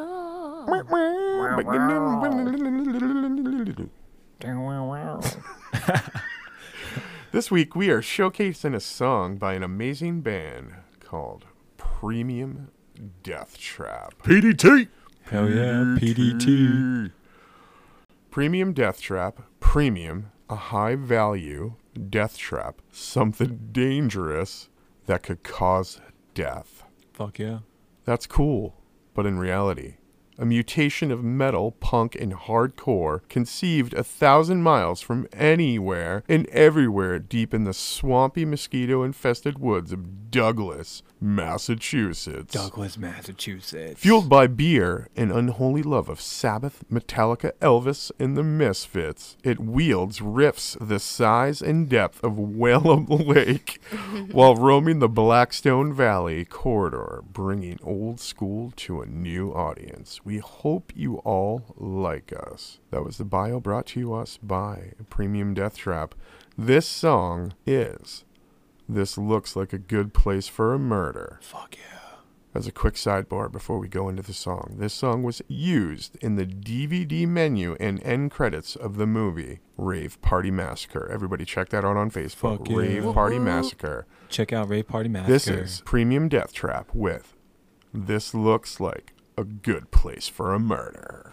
Speaker 1: This week, we are showcasing a song by an amazing band called Premium Death Trap.
Speaker 2: P D T.
Speaker 4: Hell yeah. P D T.
Speaker 1: Premium Death Trap. Premium, a high value death trap. Something dangerous that could cause death.
Speaker 4: Fuck yeah.
Speaker 1: That's cool, but in reality, a mutation of metal, punk, and hardcore, conceived a thousand miles from anywhere and everywhere deep in the swampy, mosquito-infested woods of Douglas, Massachusetts.
Speaker 4: Douglas, Massachusetts.
Speaker 1: Fueled by beer and unholy love of Sabbath, Metallica, Elvis, and the Misfits, it wields riffs the size and depth of Whalum Lake while roaming the Blackstone Valley corridor, bringing old school to a new audience. We hope you all like us. That was the bio brought to us by Premium Death Trap. This song is This Looks Like a Good Place for a Murder.
Speaker 4: Fuck yeah.
Speaker 1: As a quick sidebar before we go into the song, this song was used in the D V D menu and end credits of the movie Rave Party Massacre. Everybody check that out on Facebook.
Speaker 4: Fuck yeah.
Speaker 1: Rave Party Massacre.
Speaker 4: Check out Rave Party Massacre.
Speaker 1: This is Premium Death Trap with This Looks Like a Good Place for a Murder.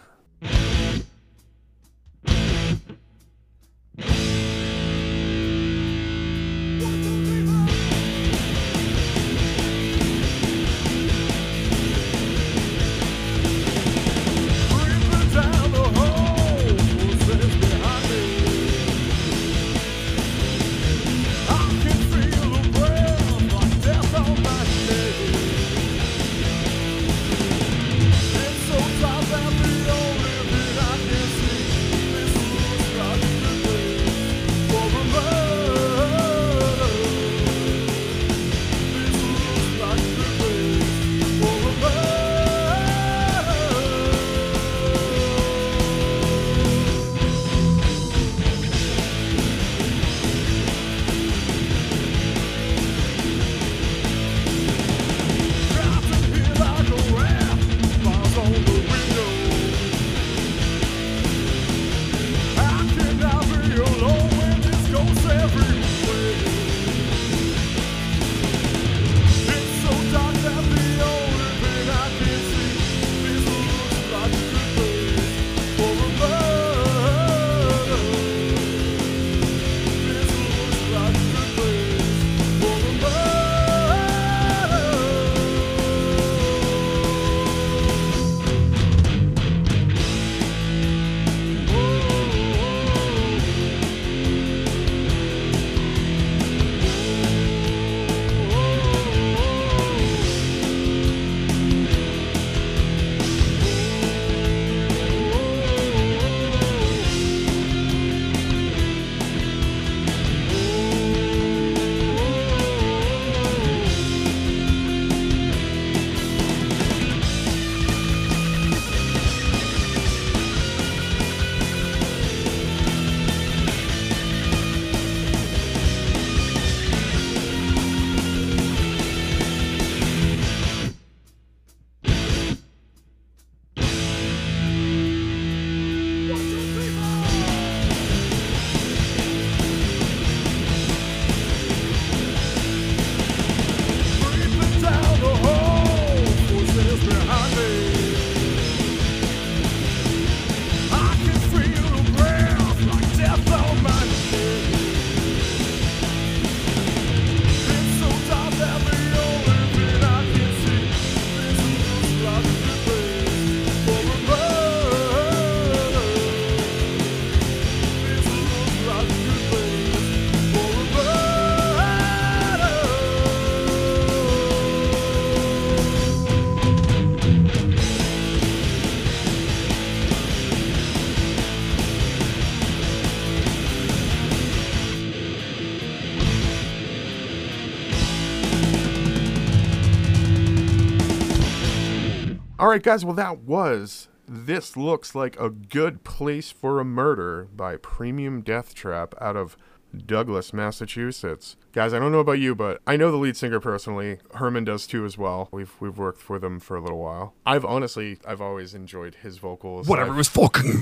Speaker 1: All right, guys. Well, that was This Looks Like a Good Place for a Murder by Premium Death Trap out of Douglas, Massachusetts. Guys, I don't know about you, but I know the lead singer personally. Herman does too as well. We've we've worked for them for a little while. I've honestly, I've always enjoyed his vocals.
Speaker 2: Whatever
Speaker 1: I've,
Speaker 2: was fucking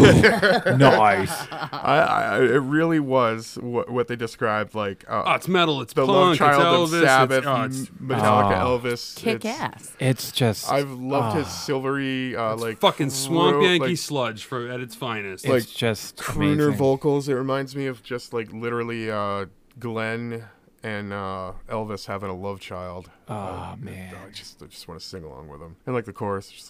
Speaker 2: metal.
Speaker 4: Nice.
Speaker 1: I, I, it really was what, what they described, like uh,
Speaker 2: Oh, it's metal. It's
Speaker 1: the
Speaker 2: punk.
Speaker 1: love child
Speaker 2: it's
Speaker 1: of
Speaker 2: Elvis.
Speaker 1: Sabbath,
Speaker 2: it's, oh, it's,
Speaker 1: M- Metallica,
Speaker 4: Oh.
Speaker 1: Elvis.
Speaker 3: Kick
Speaker 1: It's-
Speaker 3: ass.
Speaker 4: It's just.
Speaker 1: I've loved his
Speaker 4: ah,
Speaker 1: silvery, uh,
Speaker 2: it's
Speaker 1: like
Speaker 2: fucking swamp
Speaker 1: cro-
Speaker 2: Yankee
Speaker 1: like,
Speaker 2: sludge for at its finest.
Speaker 4: It's
Speaker 1: like,
Speaker 4: just
Speaker 1: crooner
Speaker 4: amazing.
Speaker 1: vocals. It reminds me of just like literally uh, Glenn and uh, Elvis having a love child.
Speaker 4: Oh,
Speaker 1: Uh,
Speaker 4: man.
Speaker 1: I just I just want to sing along with them. And like the chorus, just like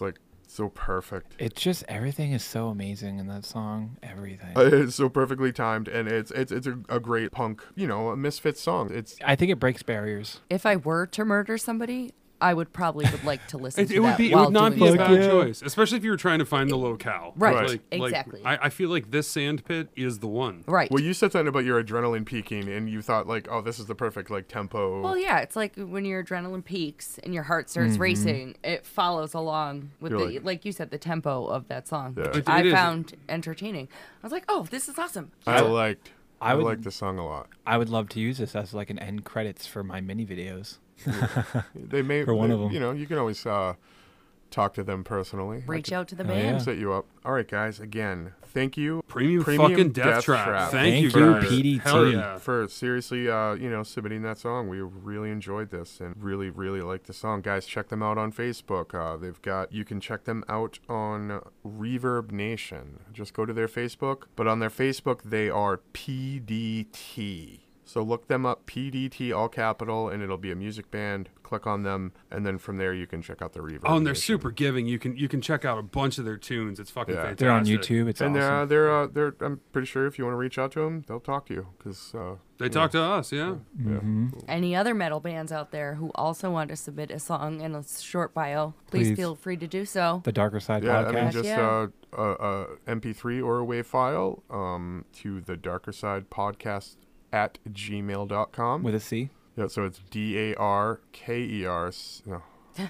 Speaker 1: So perfect.
Speaker 4: It's just everything is so amazing in that song. Everything.
Speaker 1: Uh, It's so perfectly timed, and it's it's it's a, a great punk, you know, a Misfits song. It's
Speaker 4: I think it breaks barriers.
Speaker 3: If I were to murder somebody, I would probably would like to listen
Speaker 2: It,
Speaker 3: to
Speaker 2: it would
Speaker 3: that
Speaker 2: be. It
Speaker 3: while
Speaker 2: would not be
Speaker 3: doing
Speaker 2: a
Speaker 3: something.
Speaker 2: bad choice, especially if you were trying to find the locale.
Speaker 3: Right,
Speaker 2: Like, like,
Speaker 3: exactly.
Speaker 2: I, I feel like this sand pit is the one.
Speaker 3: Right.
Speaker 1: well, you said something about your adrenaline peaking, and you thought like, oh, this is the perfect like tempo.
Speaker 3: Well, yeah, it's like when your adrenaline peaks and your heart starts racing, it follows along with
Speaker 1: You're
Speaker 3: the,
Speaker 1: like-
Speaker 3: like you said, the tempo of that song,
Speaker 1: Yeah.
Speaker 3: which
Speaker 2: It-
Speaker 3: I
Speaker 2: it is.
Speaker 3: found entertaining. I was like, oh, this is awesome.
Speaker 1: I liked. I,
Speaker 4: I would-
Speaker 1: liked the song a lot.
Speaker 4: I would love to use this as like an end credits for my mini videos.
Speaker 1: They may
Speaker 4: For one
Speaker 1: they-
Speaker 4: of 'em.
Speaker 1: You know, you can always uh, talk to them personally. I
Speaker 3: Reach
Speaker 1: could
Speaker 3: out to the
Speaker 4: Oh,
Speaker 3: band.
Speaker 4: yeah.
Speaker 1: set you up. All right, guys. Again, thank you.
Speaker 2: Premium,
Speaker 1: Premium
Speaker 2: fucking death,
Speaker 1: Death
Speaker 2: trap.
Speaker 1: Trap.
Speaker 2: Thank,
Speaker 4: Thank
Speaker 2: you,
Speaker 4: you,
Speaker 2: guys.
Speaker 4: P D T.
Speaker 2: Hell yeah.
Speaker 1: For seriously, uh, you know, submitting that song. We really enjoyed this and really, really like the song. Guys, check them out on Facebook. Uh, they've got, you can check them out on Reverb Nation. Just go to their Facebook. But on their Facebook, they are P D T. So look them up, P D T, all capital, and it'll be a music band. Click on them, and then from there you can check out the Reverb.
Speaker 2: Oh, and they're
Speaker 1: Nation.
Speaker 2: super giving. You can you can check out a bunch of their tunes. It's fucking
Speaker 1: Yeah.
Speaker 2: fantastic.
Speaker 4: They're on YouTube. It's
Speaker 1: And they're, uh,
Speaker 4: awesome.
Speaker 1: they're, uh, they're, I'm pretty sure if you want to reach out to them, they'll talk to you. Cause, uh,
Speaker 2: They talk to us, yeah.
Speaker 4: Mm-hmm.
Speaker 3: Any other metal bands out there who also want to submit a song and a short bio, please,
Speaker 4: Please.
Speaker 3: feel free to do so.
Speaker 4: The Darker Side
Speaker 1: yeah, I
Speaker 4: podcast.
Speaker 1: mean, just
Speaker 3: Yeah.
Speaker 1: uh, a, a M P three or a WAV file um, to the Darker Side Podcast at gmail dot com.
Speaker 4: With a C.
Speaker 1: Yeah, so it's D A R K E R. s- No.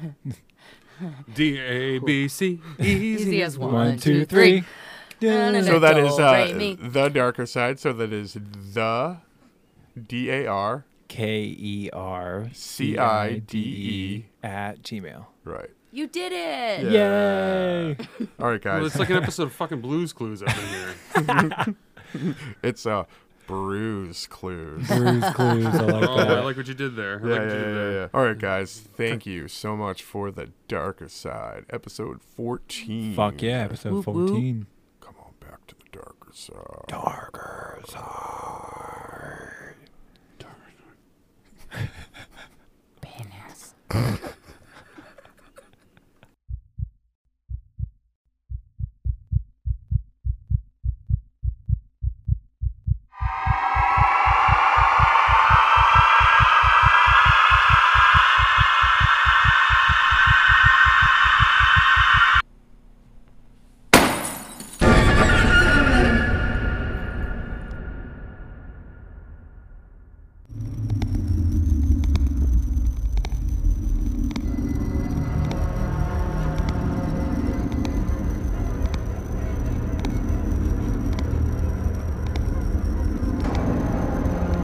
Speaker 2: D A B C. Easy,
Speaker 3: Easy as one,
Speaker 4: One,
Speaker 3: two,
Speaker 4: two,
Speaker 3: three.
Speaker 4: three.
Speaker 3: Na-na-na.
Speaker 1: So that is
Speaker 3: Do,
Speaker 1: uh,
Speaker 3: re, mi.
Speaker 1: the Darker Side. So that is the D A R.
Speaker 4: K E R
Speaker 1: C I D E.
Speaker 4: at Gmail.
Speaker 1: Right.
Speaker 3: You did it.
Speaker 4: Yay!
Speaker 1: All right, guys.
Speaker 2: Well, it's like an episode of fucking Blues Clues up in here.
Speaker 1: It's uh, Bruise Clues.
Speaker 4: Bruise Clues. I like
Speaker 2: Oh, I
Speaker 4: that.
Speaker 2: like what you did there. I
Speaker 1: Yeah,
Speaker 2: like
Speaker 1: yeah,
Speaker 2: what you
Speaker 1: yeah,
Speaker 2: did there.
Speaker 1: yeah. All right, guys. Thank you so much for the Darker Side, episode fourteen.
Speaker 4: Fuck yeah, episode
Speaker 3: Whoop, whoop.
Speaker 4: fourteen.
Speaker 1: Come on back to the Darker Side.
Speaker 4: Darker Side.
Speaker 3: Penis.